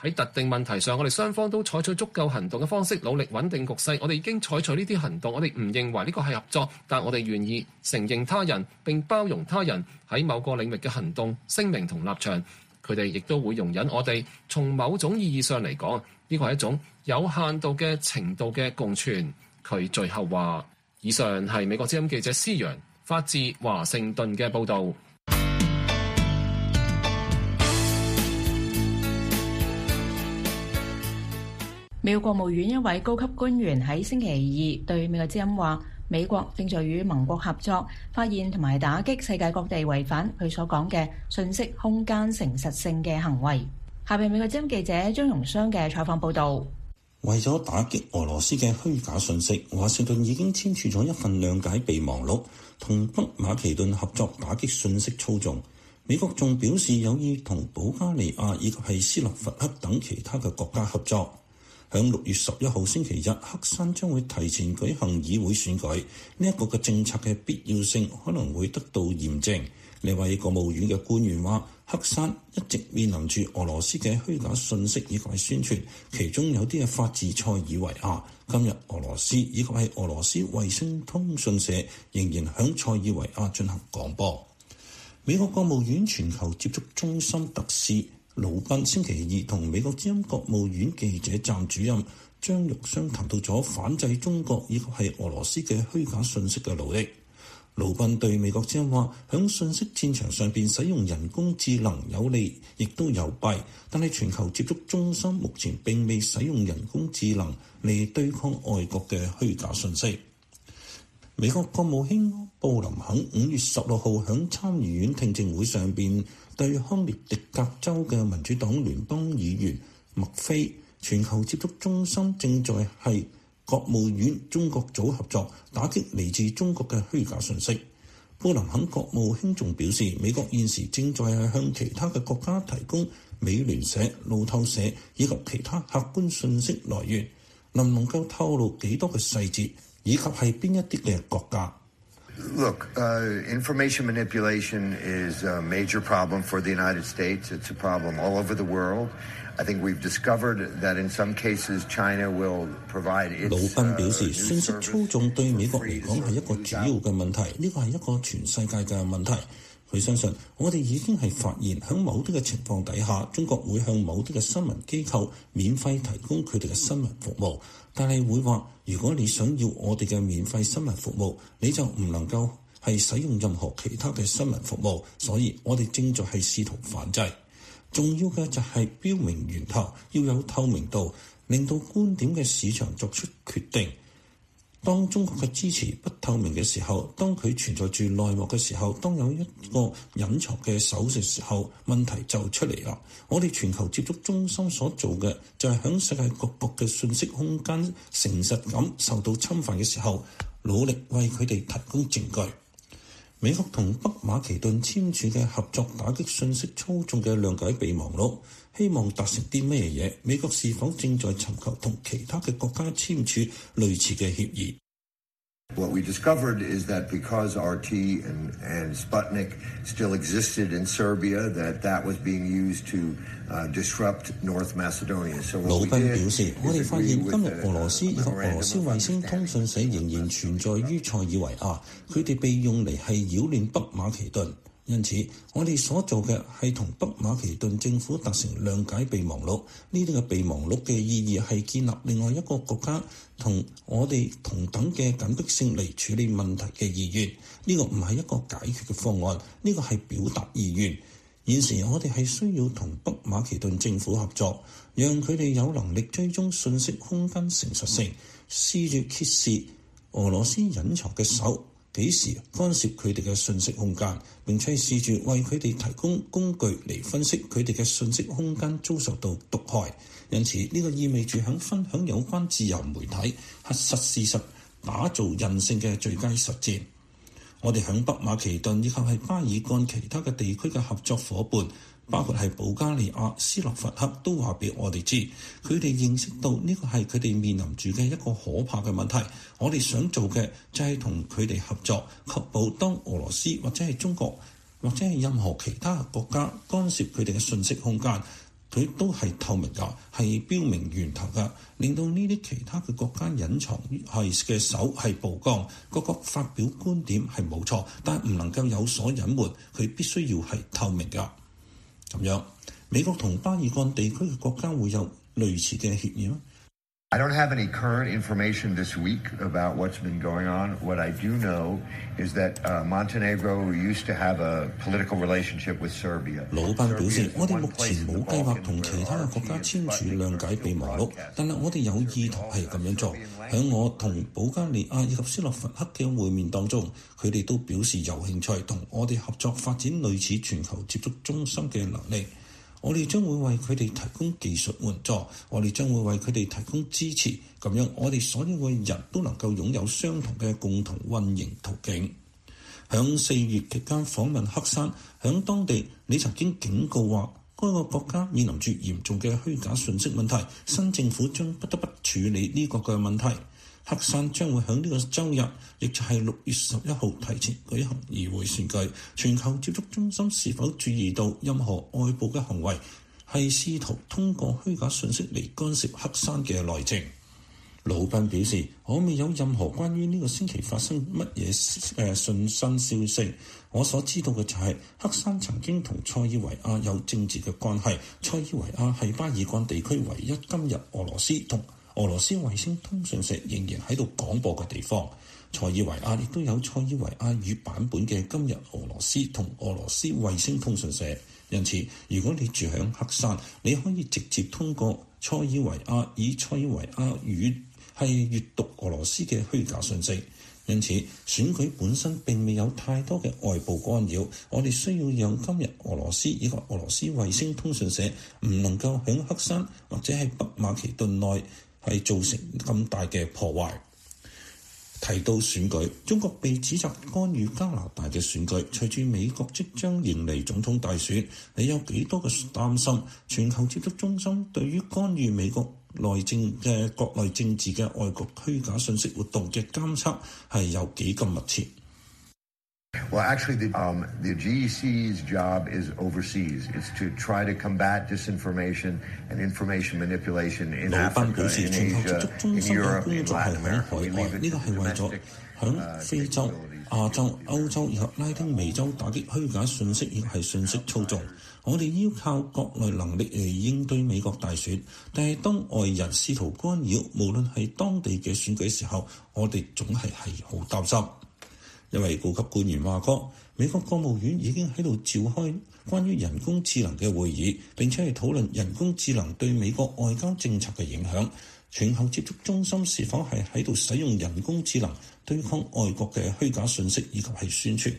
喺特定問題上，我哋雙方都採取足夠行動嘅方式，努力穩定局勢。我哋已經採取呢啲行動，我哋唔認為呢個係合作，但我哋願意承認他人並包容他人喺某個領域嘅行動、聲明同立場。佢哋亦都會容忍我哋。從某種意義上嚟講，呢個係一種有限度嘅程度嘅共存。佢最後話：以上係美國之音記者施陽發自華盛頓嘅報導。 美國國務院一位高級官員喺星期二對美國之音話，美國正在與盟國合作，發現同埋打擊世界各地違反佢所講嘅信息空間誠實性嘅行為。下邊美國之音記者張榮雙嘅採訪報導。 為咗打擊俄羅斯嘅虛假信息，華盛頓已經簽署咗一份諒解備忘錄，同北馬其頓合作打擊信息操縱。美國仲表示有意同保加利亞以及係斯洛伐克等其他嘅國家合作。響6月11號星期日，黑山將會提前舉行議會選舉，呢一個嘅政策嘅必要性可能會得到驗證。呢位國務院嘅官員話，黑山一直面臨住俄羅斯嘅虛假信息以及係宣傳，其中有啲係發自塞爾維亞。今日俄羅斯以及係俄羅斯衛星通訊社仍然響塞爾維亞進行廣播。美國國務院全球接觸中心特使魯賓星期二同美國之音國務院記者站主任張玉雙談到咗反制中國以及係俄羅斯嘅虛假信息嘅努力。魯賓對美國之音話，響信息戰場上邊使用人工智能有利亦都有弊，但係全球接觸中心目前並未使用人工智能嚟對抗外國嘅虛假信息。美國國務卿布林肯5月16號響參議院聽證會上邊對康涅狄格州嘅民主黨聯邦議員麥菲，全球接觸中心正在係國務院中國組合作打擊嚟自中國嘅虛假信息。布林肯國務卿仲表示，美國現時正在係向其他嘅國家提供美聯社、路透社以及其他客觀信息來源，能唔能夠透露幾多嘅細節，以及係邊一啲嘅國家 ？Look, information manipulation is a major problem for the United States. It's a problem all over the world. I think we've discovered that in some cases China will provide its 魯賓表示，信息操縱對美國嚟講係一個主要嘅問題，呢個係一個全世界嘅問題。佢相信我哋已經係發現喺某啲嘅情況底下，中國會向某啲嘅新聞機構免費提供佢哋嘅新聞服務，但係會話，如果你想要我哋嘅免費新聞服務，你就唔能夠係使用任何其他嘅新聞服務，所以我哋正在係試圖反制。重要嘅就係標明源頭，要有透明度，令到觀點嘅市場作出決定。當中國嘅支持不透明嘅時候，當佢存在住內幕嘅時候，當有一個隱藏嘅手嘅時候，問題就出嚟啦。我哋全球接觸中心所做嘅就係響世界各國嘅信息空間誠實感受到侵犯嘅時候，努力為佢哋提供證據。美國同北馬其頓簽署嘅合作打擊信息操縱嘅諒解備忘錄，希望達成啲咩嘢？美國是否正在尋求同其他嘅國家簽署類似嘅協議 ？What we discovered is that because RT and Sputnik still existed in Serbia, that was being used to disrupt North Macedonia. 魯賓表示，我哋發現今日俄羅斯以及俄羅斯衛星通訊社仍然存在於塞爾維亞，佢哋被用嚟係擾亂北馬其頓。因此，我哋所做嘅係同北馬其頓政府達成諒解備忘錄。呢啲嘅備忘錄嘅意義係建立另外一個國家同我哋同等嘅緊迫性嚟處理問題嘅意願。呢個唔係一個解決嘅方案，呢個係表達意願。現時我哋係需要同北馬其頓政府合作，讓佢哋有能力追蹤信息空間誠實性，試住揭示俄羅斯隱藏嘅手幾時干涉佢哋嘅信息空間，並且試住為佢哋提供工具嚟分析佢哋嘅信息空間遭受到毒害。因此呢個意味住響分享有關自由媒體、核實事實、打造韌性嘅最佳實踐。我哋響北馬其頓以及係巴爾幹其他嘅地區嘅合作伙伴，包括係保加利亞、斯洛伐克，都話俾我哋知，佢哋認識到呢個係佢哋面臨住嘅一個可怕嘅問題。我哋想做嘅就係同佢哋合作，確保當俄羅斯或者係中國或者係任何其他國家干涉佢哋嘅信息空間， 佢都係透明㗎，係標明源頭㗎，令到呢啲其他嘅國家隱藏係嘅手係曝光，各國發表觀點係冇錯，但唔能夠有所隱瞞，佢必須要係透明㗎。咁樣，美國同巴爾幹地區嘅國家會有類似嘅協議嗎 ？I don't have any current information this week about what's been going on. What I do know is that Montenegro used to have a political relationship with Serbia. 魯賓表示，我哋目前冇計劃同其他嘅國家簽署諒解備忘錄，但係我哋有意圖係咁樣做。喺我同保加利亞以及斯洛伐克嘅會面當中，佢哋都表示有興趣同我哋合作發展類似全球接觸中心嘅能力。我哋將會為佢哋提供技術援助，我哋將會為佢哋提供支持，咁樣我哋所有嘅人都能夠擁有相同嘅共同運營途徑。響4月期間訪問黑山，響當地你曾經警告話，該個國家面臨住嚴重嘅虛假信息問題，新政府將不得不處理呢個嘅問題。黑山將會喺呢個週日，亦就係6月11號提前舉行議會選舉。全球接觸中心是否注意到任何外部嘅行為係試圖通過虛假信息嚟干涉黑山嘅內政？魯賓表示，我未有任何關於呢個星期發生乜嘢新消息。我所知道嘅就係黑山曾經同塞爾維亞有政治嘅關係。塞爾維亞係巴爾幹地區唯一今日俄羅斯同俄羅斯衛星通訊社仍然喺度廣播嘅地方。塞爾維亞亦都有塞爾維亞語版本嘅今日俄羅斯同俄羅斯衛星通訊社。因此，如果你住響黑山，你可以直接通過塞爾維亞以塞爾維亞語係閱讀俄羅斯嘅虛假信息。因此，選舉本身並未有太多嘅外部干擾。我哋需要讓今日俄羅斯以及俄羅斯衛星通訊社唔能夠響黑山或者喺北馬其頓內係造成咁大嘅破壞。提到選舉，中國被指責干預加拿大嘅選舉。隨住美國即將迎嚟總統大選，你有幾多嘅擔心全球接觸中心對於干預美國內政嘅國內政治嘅外國虛假信息活動嘅監測係有幾咁密切 ？Well, actually, the GEC's job is overseas. It's to try to combat disinformation and information manipulation in Africa, in Asia, in Europe, in Latin America. 呢個係為咗響非洲、亞洲、歐洲以及拉丁美洲打擊虛假信息，亦係信息操縱。我哋要靠國內能力嚟應對美國大選，但係當外人試圖干擾，無論係當地嘅選舉時候，我哋總係好擔心。一位高級官員話過，美國國務院已經喺度召開關於人工智能嘅會議，並且係討論人工智能對美國外交政策嘅影響。全球接觸中心是否係喺度使用人工智能對抗外國嘅虛假信息以及係宣傳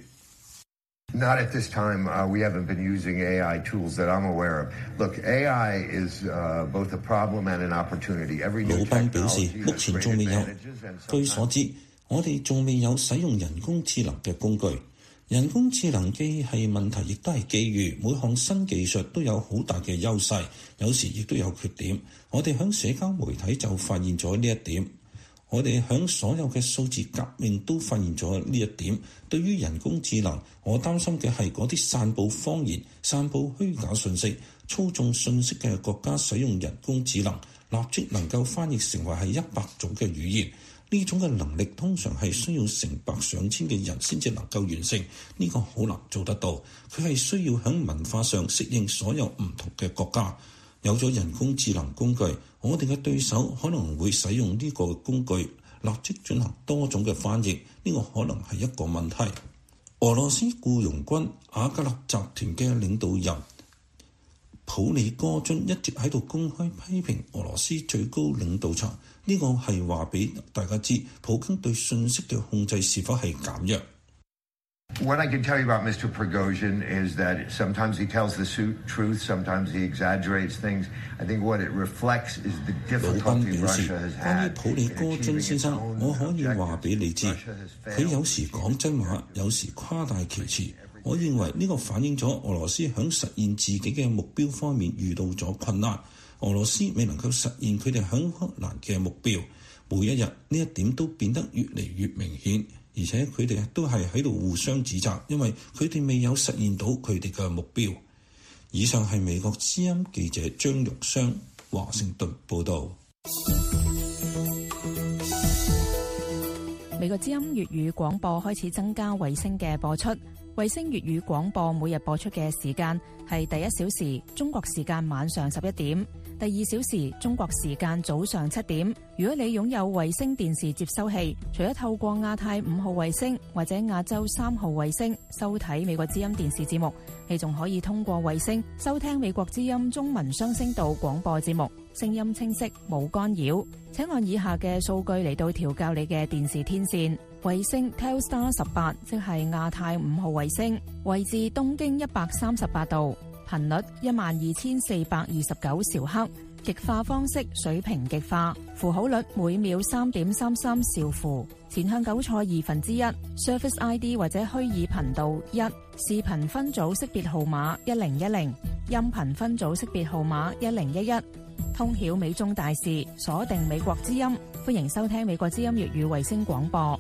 ？Not at this time. We haven't been using AI tools that I'm aware of. Look, AI is both a problem and an opportunity. 魯賓表示，目前仲未有。據所知，我哋仲未有使用人工智能嘅工具。人工智能既係問題，亦都係機遇。每項新技術都有好大嘅優勢，有時亦都有缺點。我哋喺社交媒體就發現咗呢一點。我哋喺所有嘅數字革命都發現咗呢一點。對於人工智能，我擔心嘅係嗰啲散佈謊言、散佈虛假信息、操縱信息嘅國家使用人工智能，立即能夠翻譯成為係100種嘅語言。呢種嘅能力通常係需要成百上千嘅人先至能夠完成，呢個好難做得到。佢係需要喺文化上適應所有唔同嘅國家。有咗人工智能工具，我哋嘅對手可能會使用呢個工具立即進行多種嘅翻譯，呢個可能係一個問題。俄羅斯僱傭軍瓦格納集團嘅領導人普里戈津一直喺度公開批評俄羅斯最高領導層，呢個係話俾大家知，普京對信息嘅控制是否係減弱。 What I can tell you about Mr. Prigozhin is that sometimes he tells the truth, sometimes he exaggerates things. I think what it reflects is the difficulty Russia has had. 關於普里戈津先生，我可以話俾你知，佢有時講真話，有時誇大其詞。我認為呢個反映咗俄羅斯響實現自己嘅目標方面遇到咗困難。俄羅斯未能夠實現佢哋響烏克蘭嘅目標，每一日呢一點都變得越嚟越明顯。而且佢哋都係喺度互相指責，因為佢哋未有實現到佢哋嘅目標。 以上係美國之音記者張玉雙華盛頓報道。 美國之音粵語廣播開始增加衛星嘅播出。衛星粵語廣播每日播出嘅時間係第一小時中國時間晚上11點，第二小時中國時間早上7點。如果你擁有衛星電視接收器，除咗透過亞太5號衛星或者亞洲3號衛星收睇美國之音電視節目，你仲可以通過衛星收聽美國之音中文雙聲道廣播節目，聲音清晰冇干擾。請按以下嘅數據嚟到調校你嘅電視天線。衛星 Telstar 18，即係亞太5號衛星，位置東經138度，頻率12429兆赫，極化方式水平極化，符號率每秒3.33兆符，前向9錯1/2 ，Surface ID 或者虛擬頻道1，視頻分組識別號碼1010，音頻分組識別號碼1011，通曉美中大事，鎖定美國之音，歡迎收聽美國之音粵語衛星廣播。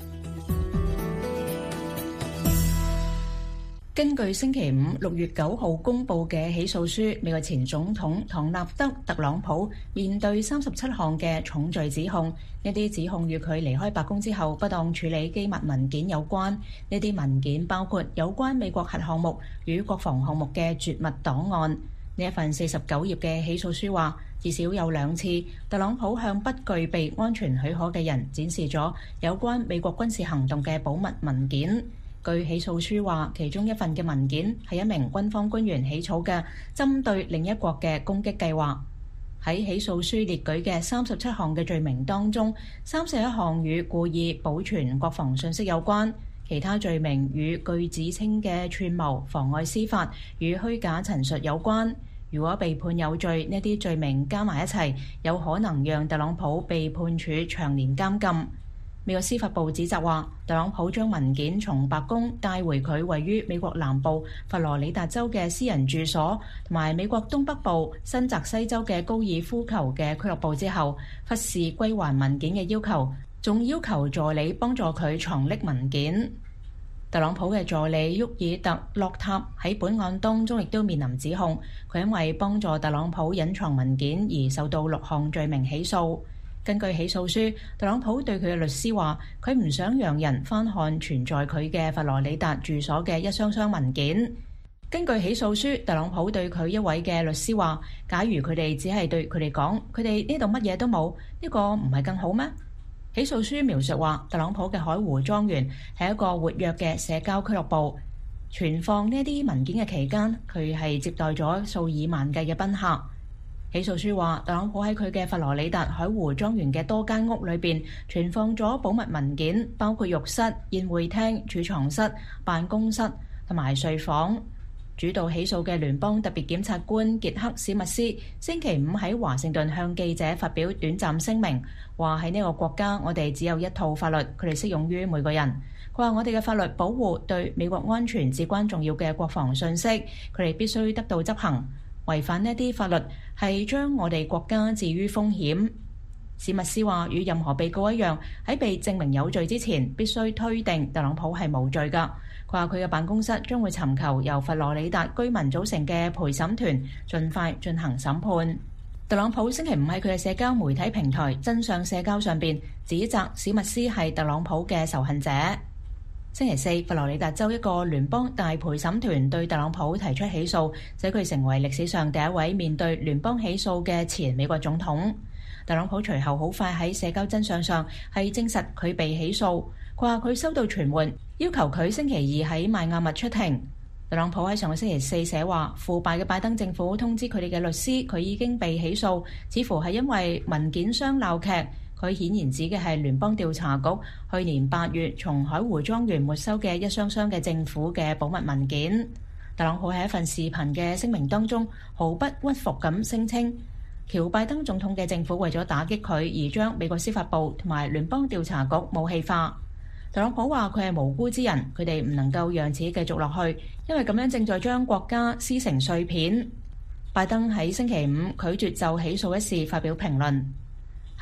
根據星期五6月9號公佈嘅起訴書，美國前總統唐納德·特朗普面對37項嘅重罪指控，呢啲指控與佢離開白宮之後不當處理機密文件有關。呢啲文件包括有關美國核項目與國防項目嘅絕密檔案。呢一份49頁嘅起訴書話，至少有2次，特朗普向不具備安全許可嘅人展示咗有關美國軍事行動嘅保密文件。據起訴書話，其中一份嘅文件係一名軍方官員起草嘅針對另一國嘅攻擊計劃。喺起訴書列舉嘅37項嘅罪名當中，31項與故意保存國防信息有關，其他罪名與據指稱嘅串謀、妨礙司法與虛假陳述有關。如果被判有罪，呢啲罪名加埋一齊，有可能讓特朗普被判處長年監禁。美國司法部指責話，特朗普將文件從白宮帶回佢位於美國南部佛羅里達州嘅私人住所，同埋美國東北部新澤西州嘅高爾夫球嘅俱樂部之後，忽視歸還文件嘅要求，仲要求助理幫助佢藏匿文件。特朗普嘅助理沃爾特·洛塔喺本案當中亦都面臨指控，佢因為幫助特朗普隱藏文件而受到6項罪名起訴。根據起訴書，特朗普對佢嘅律師話，佢唔想讓人翻看存在佢嘅佛羅里達住所嘅一箱箱文件。根據起訴書，特朗普對佢一位嘅律師話，假如佢哋只係對佢哋講，佢哋呢度乜嘢都冇，呢個唔係更好咩？起訴書描述話，特朗普嘅海湖莊園係一個活躍嘅社交俱樂部，存放呢啲文件嘅期間，佢係接待咗數以萬計嘅賓客。起訴書話，特朗普喺佢嘅佛羅里達海湖莊園嘅多間屋裏邊存放咗保密文件，包括浴室、宴會廳、儲藏室、辦公室同埋睡房。主導起訴嘅聯邦特別檢察官傑克史密斯星期五喺華盛頓向記者發表短暫聲明，話喺呢個國家我哋只有一套法律，佢哋適用於每個人。佢話我哋嘅法律保護對美國安全至關重要嘅國防信息，佢哋必須得到執行。違反呢啲法律係將我哋國家置於風險。史密斯話，與任何被告一樣，喺被證明有罪之前，必須推定特朗普係無罪㗎。佢話佢嘅辦公室將會尋求由佛羅里達居民組成嘅陪審團盡快進行審判。特朗普星期五喺佢嘅社交媒體平台真相社交上邊指責史密斯係特朗普嘅仇恨者。星期四，佛羅里達州一個聯邦大陪審團對特朗普提出起訴，使佢成為歷史上第一位面對聯邦起訴嘅前美國總統。特朗普隨後好快喺社交真相上係證實佢被起訴。佢話佢收到傳喚，要求佢星期二喺邁阿密出庭。特朗普喺上個星期四寫話，腐敗嘅拜登政府通知佢哋嘅律師，佢已經被起訴，似乎係因為文件商鬧劇。佢顯然指嘅係聯邦調查局去年8月從海湖莊園沒收嘅一箱箱嘅政府嘅保密文件。特朗普喺一份視頻嘅聲明當中，毫不屈服咁聲稱，喬拜登總統嘅政府為咗打擊佢而將美國司法部同埋聯邦調查局武器化。特朗普話佢係無辜之人，佢哋唔能夠讓此繼續落去，因為咁樣正在將國家撕成碎片。拜登喺星期五拒絕就起訴一事發表評論。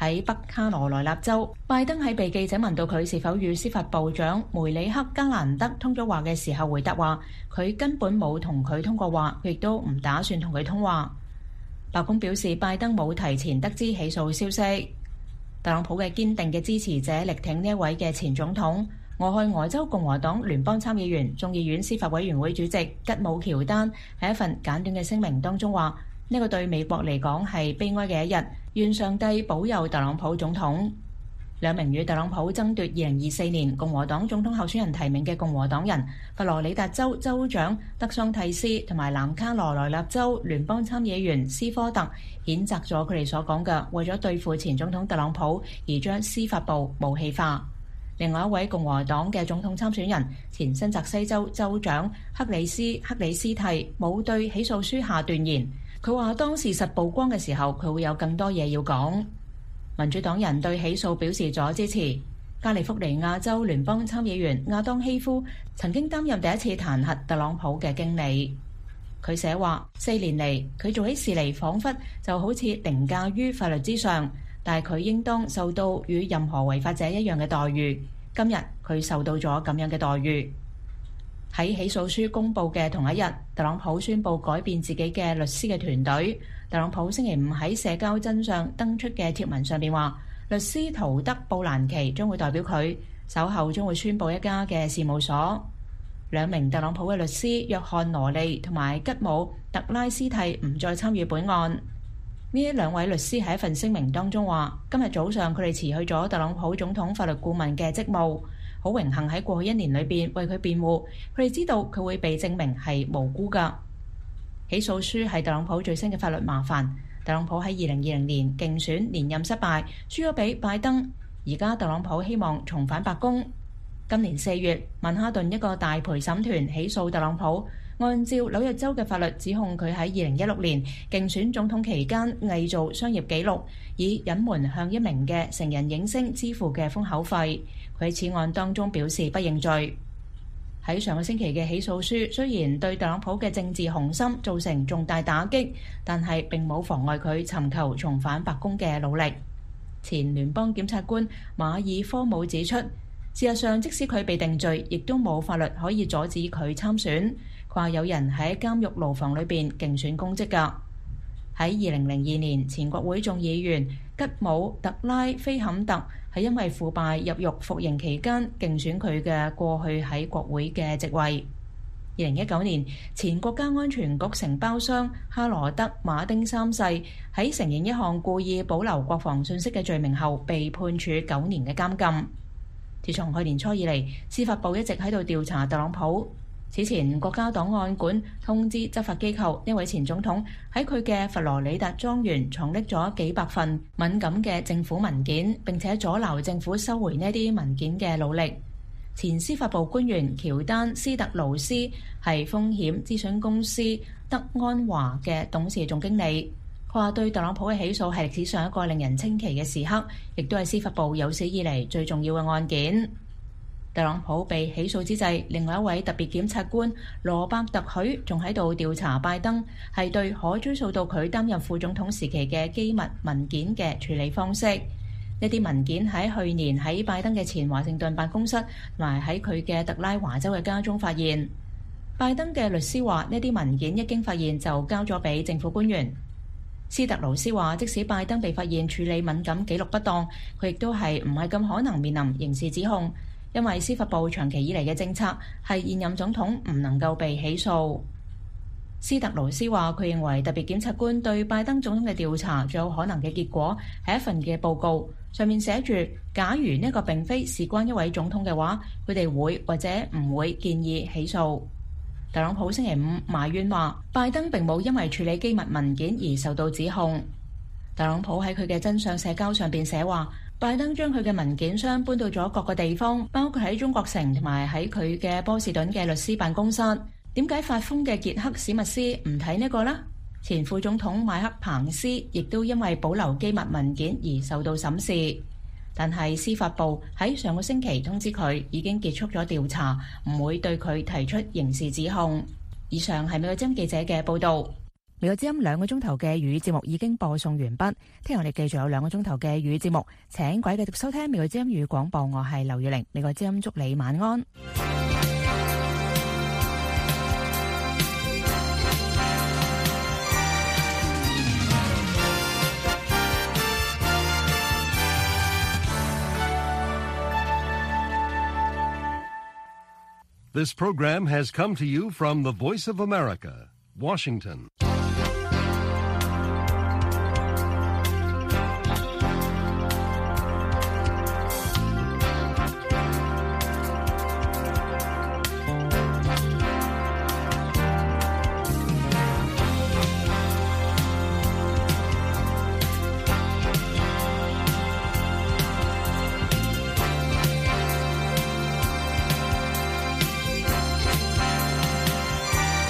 喺北卡羅來納州，拜登喺被記者問到佢是否與司法部長梅里克加蘭德通咗話嘅時候，回答話佢根本冇同佢通過話，佢亦都唔打算同佢通話。白宮表示，拜登冇提前得知起訴消息。特朗普嘅堅定嘅支持者力挺呢一位嘅前總統。俄亥俄州共和黨聯邦參議員、眾議院司法委員會主席吉姆喬丹喺一份簡短嘅聲明當中話：呢個對美國嚟講係悲哀嘅一日，願上帝保佑特朗普總統。兩名與特朗普爭奪2024年共和黨總統候選人提名嘅共和黨人，佛羅里達州州長德桑蒂斯同埋南卡羅來納州聯邦參議員斯科特，譴責咗佢哋所講嘅為咗對付前總統特朗普而將司法部武器化。另外一位共和黨嘅總統參選人，前新澤西州州長克里斯蒂冇對起訴書下斷言，佢話當事實曝光嘅時候，佢會有更多嘢要講。民主黨人對起訴表示咗支持。加利福尼亞州聯邦參議員亞當希夫曾經擔任第一次彈劾特朗普嘅經理。佢寫話：4年嚟，佢做起事嚟彷彿就好似凌駕於法律之上，但係佢應當受到與任何違法者一樣嘅待遇。今日佢受到咗咁樣嘅待遇。喺起訴書公佈嘅同一日，特朗普宣布改變自己嘅律師嘅團隊。特朗普星期五喺社交真相登出嘅貼文上邊話，律師陶德布蘭奇將會代表佢，稍後將會宣佈一家嘅事務所。兩名特朗普嘅律師約翰羅利同埋吉姆特拉斯蒂唔再參與本案。呢兩位律師喺一份聲明當中話，今日早上佢哋辭去咗特朗普總統法律顧問嘅職務，好榮幸喺過去1年裏邊為佢辯護。佢哋知道佢會被證明係無辜㗎。起訴書係特朗普最新嘅法律麻煩。特朗普喺2020年競選連任失敗，輸咗俾拜登。而家特朗普希望重返白宮。今年4月，曼哈頓一個大陪審團起訴特朗普，按照紐約州嘅法律指控佢喺2016年競選總統期間偽造商業記錄，以隱瞞向一名嘅成人影星支付嘅封口費。佢喺此案當中表示不認罪。喺上個星期嘅起訴書雖然對特朗普嘅政治雄心造成重大打擊，但係並冇妨礙佢尋求重返白宮嘅努力。前聯邦檢察官馬爾科姆指出，事實上即使佢被定罪，亦都冇法律可以阻止佢參選。佢話有人喺監獄牢房裏邊競選公職㗎。喺2002年，前國會眾議員吉姆特拉菲坎特係因為腐敗入獄服刑期間競選佢嘅過去喺國會嘅職位。2019年，前國家安全局承包商哈羅德馬丁3世喺承認一項故意保留國防信息嘅罪名後，被判處9年嘅監禁。自從去年初以嚟，司法部一直喺度調查特朗普。此前，國家檔案館通知執法機構，呢位前總統喺佢嘅佛羅里達莊園藏匿咗幾百份敏感嘅政府文件，並且阻撓政府收回呢啲文件嘅努力。前司法部官員喬丹斯特勞斯係風險諮詢公司德安華嘅董事總經理，佢話對特朗普嘅起訴係歷史上一個令人稱奇嘅時刻，亦都係司法部有史以嚟最重要嘅案件。特朗普被起訴之際，另外一位特別檢察官羅伯特許仲喺度調查拜登係對可追溯到佢擔任副總統時期嘅機密文件嘅處理方式。呢啲文件喺去年喺拜登嘅前華盛頓辦公室同埋喺佢嘅特拉華州嘅家中發現。拜登嘅律師話，呢啲文件一經發現就交咗俾政府官員。斯特勞斯話，即使拜登被發現處理敏感記錄不當，佢亦都係唔係咁可能面臨刑事指控。因為司法部長期以嚟嘅政策係現任總統唔能夠被起訴。斯特勞斯話，佢認為特別檢察官對拜登總統嘅調查最有可能嘅結果係一份嘅報告，上面寫住假如呢個並非事關一位總統嘅話，佢哋會或者唔會建議起訴。特朗普星期五埋怨話，拜登並冇因為處理機密文件而受到指控。特朗普喺佢嘅真相社交上邊寫話，拜登將佢嘅文件箱搬到咗各個地方，包括喺中國城同埋喺佢嘅波士頓嘅律師辦公室。點解發瘋嘅傑克史密斯唔睇呢個呢？前副總統麥克彭斯亦都因為保留機密文件而受到審視，但係司法部喺上個星期通知佢已經結束咗調查，唔會對佢提出刑事指控。以上係美國之音記者嘅報導。 美國之音2個鐘頭嘅粵語節目已經播送完畢，聽日我哋繼續有2個鐘頭嘅粵語節目，請各位繼續收聽美國之音粵語廣播，我係劉月玲，美國之音祝你晚安。 This program has come to you from the Voice of America, Washington.